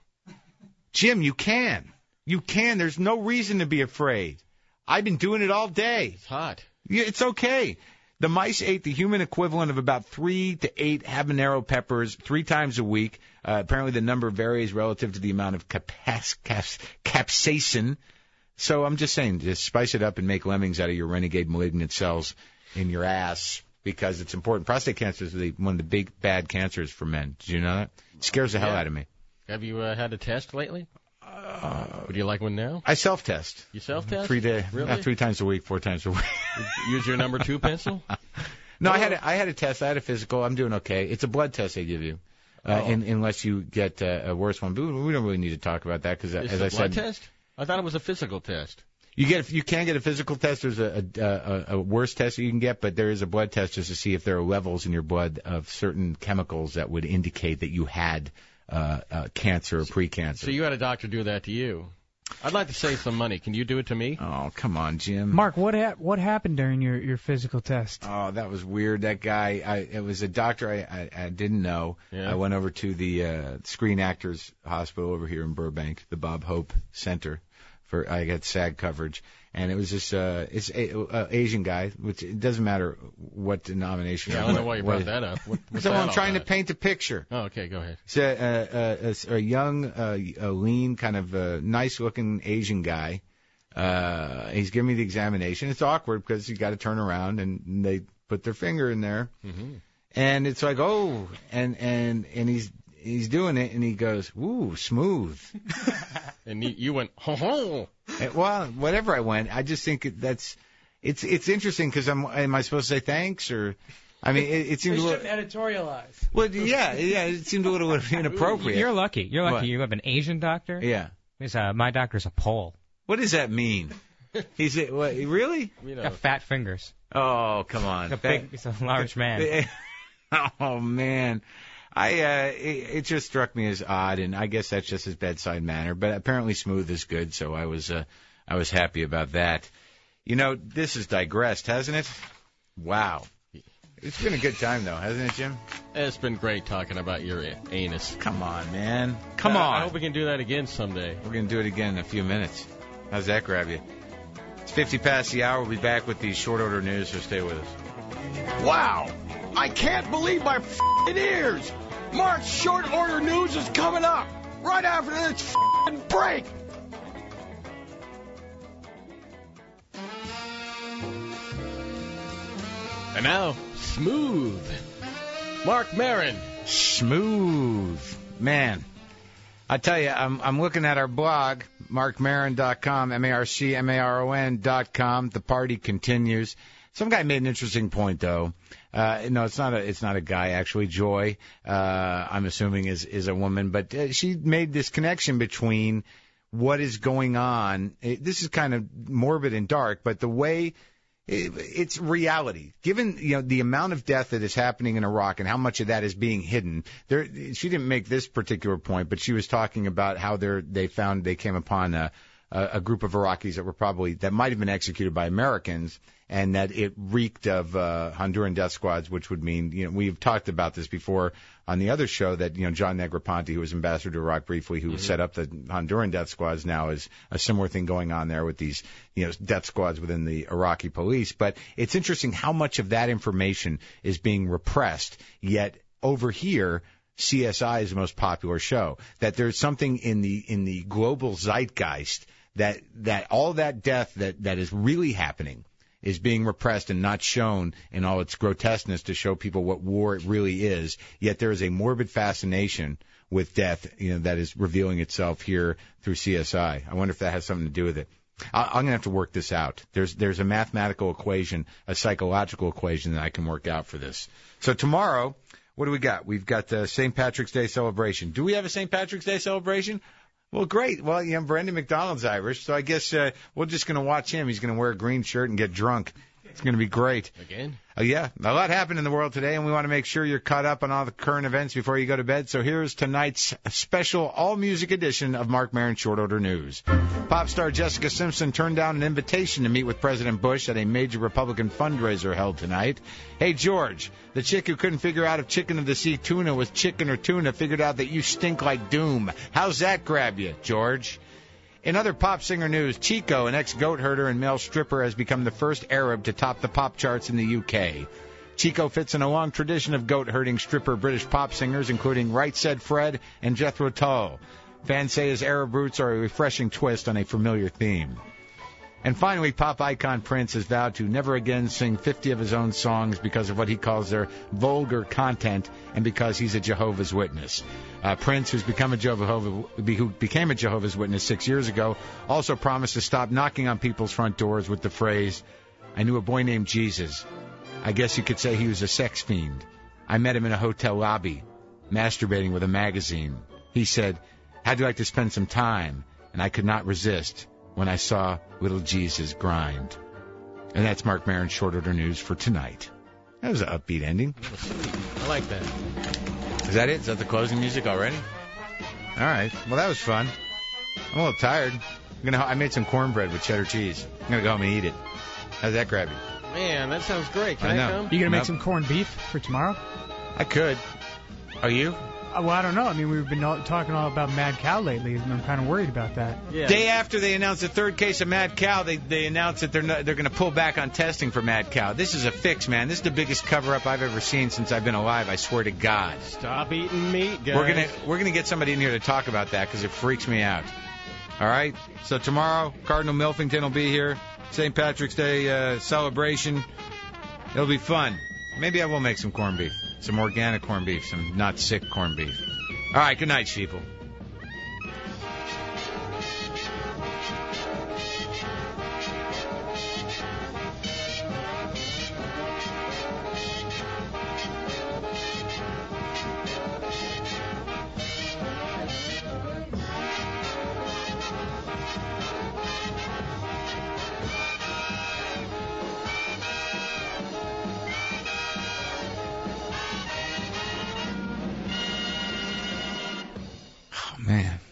Jim, you can. You can. There's no reason to be afraid. I've been doing it all day. It's hot. Yeah, it's okay. The mice ate the human equivalent of about three to eight habanero peppers three times a week. Uh, apparently the number varies relative to the amount of capas, caps, capsaicin. So I'm just saying, just spice it up and make lemmings out of your renegade malignant cells in your ass. Because it's important. Prostate cancer is the, one of the big, bad cancers for men. Did you know that? It scares the hell yeah. out of me. Have you uh, had a test lately? Uh, Would you like one now? I self-test. You self-test? Three, day, really? uh, three times a week, four times a week. Use your number two pencil? No, I had a, I had a test. I had a physical. I'm doing okay. It's a blood test they give you. uh, Oh. in, unless you get uh, a worse one. But we don't really need to talk about that because, Is as it a I blood said, test? I thought it was a physical test. you get you can get a physical test. There's a, a, a, a worse test that you can get, but there is a blood test just to see if there are levels in your blood of certain chemicals that would indicate that you had uh, uh, cancer or precancer. So you had a doctor do that to you. I'd like to save some money. Can you do it to me? Oh, come on, Jim. Mark, what hap- what happened during your, your physical test? Oh, that was weird. That guy, I, it was a doctor I, I, I didn't know. Yeah. I went over to the uh, Screen Actors Hospital over here in Burbank, the Bob Hope Center, for I got SAG coverage, and it was this uh, it's a, uh, Asian guy, which it doesn't matter what denomination. Yeah, or I don't know what- why you what- brought that up. What, what's So that I'm all trying to about? paint a picture. Oh, okay, go ahead. It's a, a, a, a young, uh, a lean, kind of uh, nice-looking Asian guy. Uh, he's giving me the examination. It's awkward because you got to turn around and they put their finger in there, Mm-hmm. and it's like, oh, and and and he's he's doing it, and he goes, ooh, smooth. And you, you went, ho ho. And, well, whatever I went, I just think it, that's it's it's interesting because I'm am I supposed to say thanks or? I mean, it, it seems a little. editorialize. Well, yeah, yeah, it seemed a little inappropriate. You're lucky. You're lucky. What? You have an Asian doctor. Yeah. Because, uh, my doctor's a Pole. What does that mean? He's a, what, really? You know, Got fat fingers. Oh, come on. He's a big, he's a large man. Oh man, I uh, it, it just struck me as odd, and I guess that's just his bedside manner. But apparently, smooth is good, so I was uh, I was happy about that. You know, this has digressed, hasn't it? Wow, it's been a good time though, hasn't it, Jim? it's been great talking about your a- anus. Come on, man. Come I- on. I hope we can do that again someday. We're gonna do it again in a few minutes. How's that grab you? It's fifty past the hour. We'll be back with the short order news, so stay with us. Wow! I can't believe my f***ing ears! Mark's short order news is coming up right after this f***ing break! And now, Smooth. Mark Maron. Smooth. Man. I tell you, I'm I'm looking at our blog, mark maron dot com, M A R C M A R O N dot com. The party continues. Some guy made an interesting point, though. Uh, no, it's not a it's not a guy actually. Joy, uh, I'm assuming is is a woman, but uh, she made this connection between what is going on. It, this is kind of morbid and dark, but the way. It's reality. Given you know the amount of death that is happening in Iraq and how much of that is being hidden, there she didn't make this particular point, but she was talking about how they they found they came upon a, a, a group of Iraqis that were probably that might have been executed by Americans, and that it reeked of uh, Honduran death squads, which would mean you know we've talked about this before on the other show that you know John Negroponte, who was ambassador to Iraq briefly, who mm-hmm. set up the Honduran death squads, now is a similar thing going on there with these you know death squads within the Iraqi police. But it's interesting how much of that information is being repressed, yet over here C S I is the most popular show. That there's something in the in the global zeitgeist that that all that death that that is really happening is being repressed and not shown in all its grotesqueness to show people what war really is. Yet there is a morbid fascination with death, you know, that is revealing itself here through C S I. I wonder if that has something to do with it. I, I'm going to have to work this out. There's there's a mathematical equation, a psychological equation that I can work out for this. So tomorrow, what do we got? We've got the Saint Patrick's Day celebration. Do we have a Saint Patrick's Day celebration? Well, great. Well, you know, Brendan McDonald's Irish, so I guess uh, we're just going to watch him. He's going to wear a green shirt and get drunk. It's going to be great. Again? Oh, yeah. A lot happened in the world today, and we want to make sure you're caught up on all the current events before you go to bed. So here's tonight's special all-music edition of Mark Maron Short Order News. Pop star Jessica Simpson turned down an invitation to meet with President Bush at a major Republican fundraiser held tonight. Hey, George, the chick who couldn't figure out if chicken of the sea tuna was chicken or tuna figured out that you stink like doom. How's that grab you, George? In other pop singer news, Chico, an ex-goat herder and male stripper, has become the first Arab to top the pop charts in the U K. Chico fits in a long tradition of goat-herding stripper British pop singers, including Right Said Fred and Jethro Tull. Fans say his Arab roots are a refreshing twist on a familiar theme. And finally, pop icon Prince has vowed to never again sing fifty of his own songs because of what he calls their vulgar content and because he's a Jehovah's Witness. Uh, Prince, who's become a Jehovah, who became a Jehovah's Witness six years ago, also promised to stop knocking on people's front doors with the phrase, "I knew a boy named Jesus. I guess you could say he was a sex fiend. I met him in a hotel lobby. masturbating with a magazine. He said, how'd you like to spend some time? And I could not resist when I saw little Jesus grind. And that's Marc Maron's Short Order News for tonight. That was an upbeat ending. I like that. Is that it? Is that the closing music already? All right. Well, that was fun. I'm a little tired. I'm gonna. I made some cornbread with cheddar cheese. I'm gonna go home and eat it. How's that grab you? Man, that sounds great. Can I I, know. come? You gonna make Nope. some corned beef for tomorrow? I could. Are you? Uh, well, I don't know. I mean, we've been all, talking all about Mad Cow lately, and I'm kind of worried about that. Yeah. Day after they announced the third case of Mad Cow, they they announced that they're not, they're going to pull back on testing for Mad Cow. This is a fix, man. This is the biggest cover-up I've ever seen since I've been alive. I swear to God. Stop eating meat, guys. We're gonna we're gonna get somebody in here to talk about that because it freaks me out. All right. So tomorrow, Cardinal Milfington will be here. Saint Patrick's Day uh, celebration. It'll be fun. Maybe I will make some corned beef, some organic corned beef, some not sick corned beef. All right. Good night, sheeple. Man.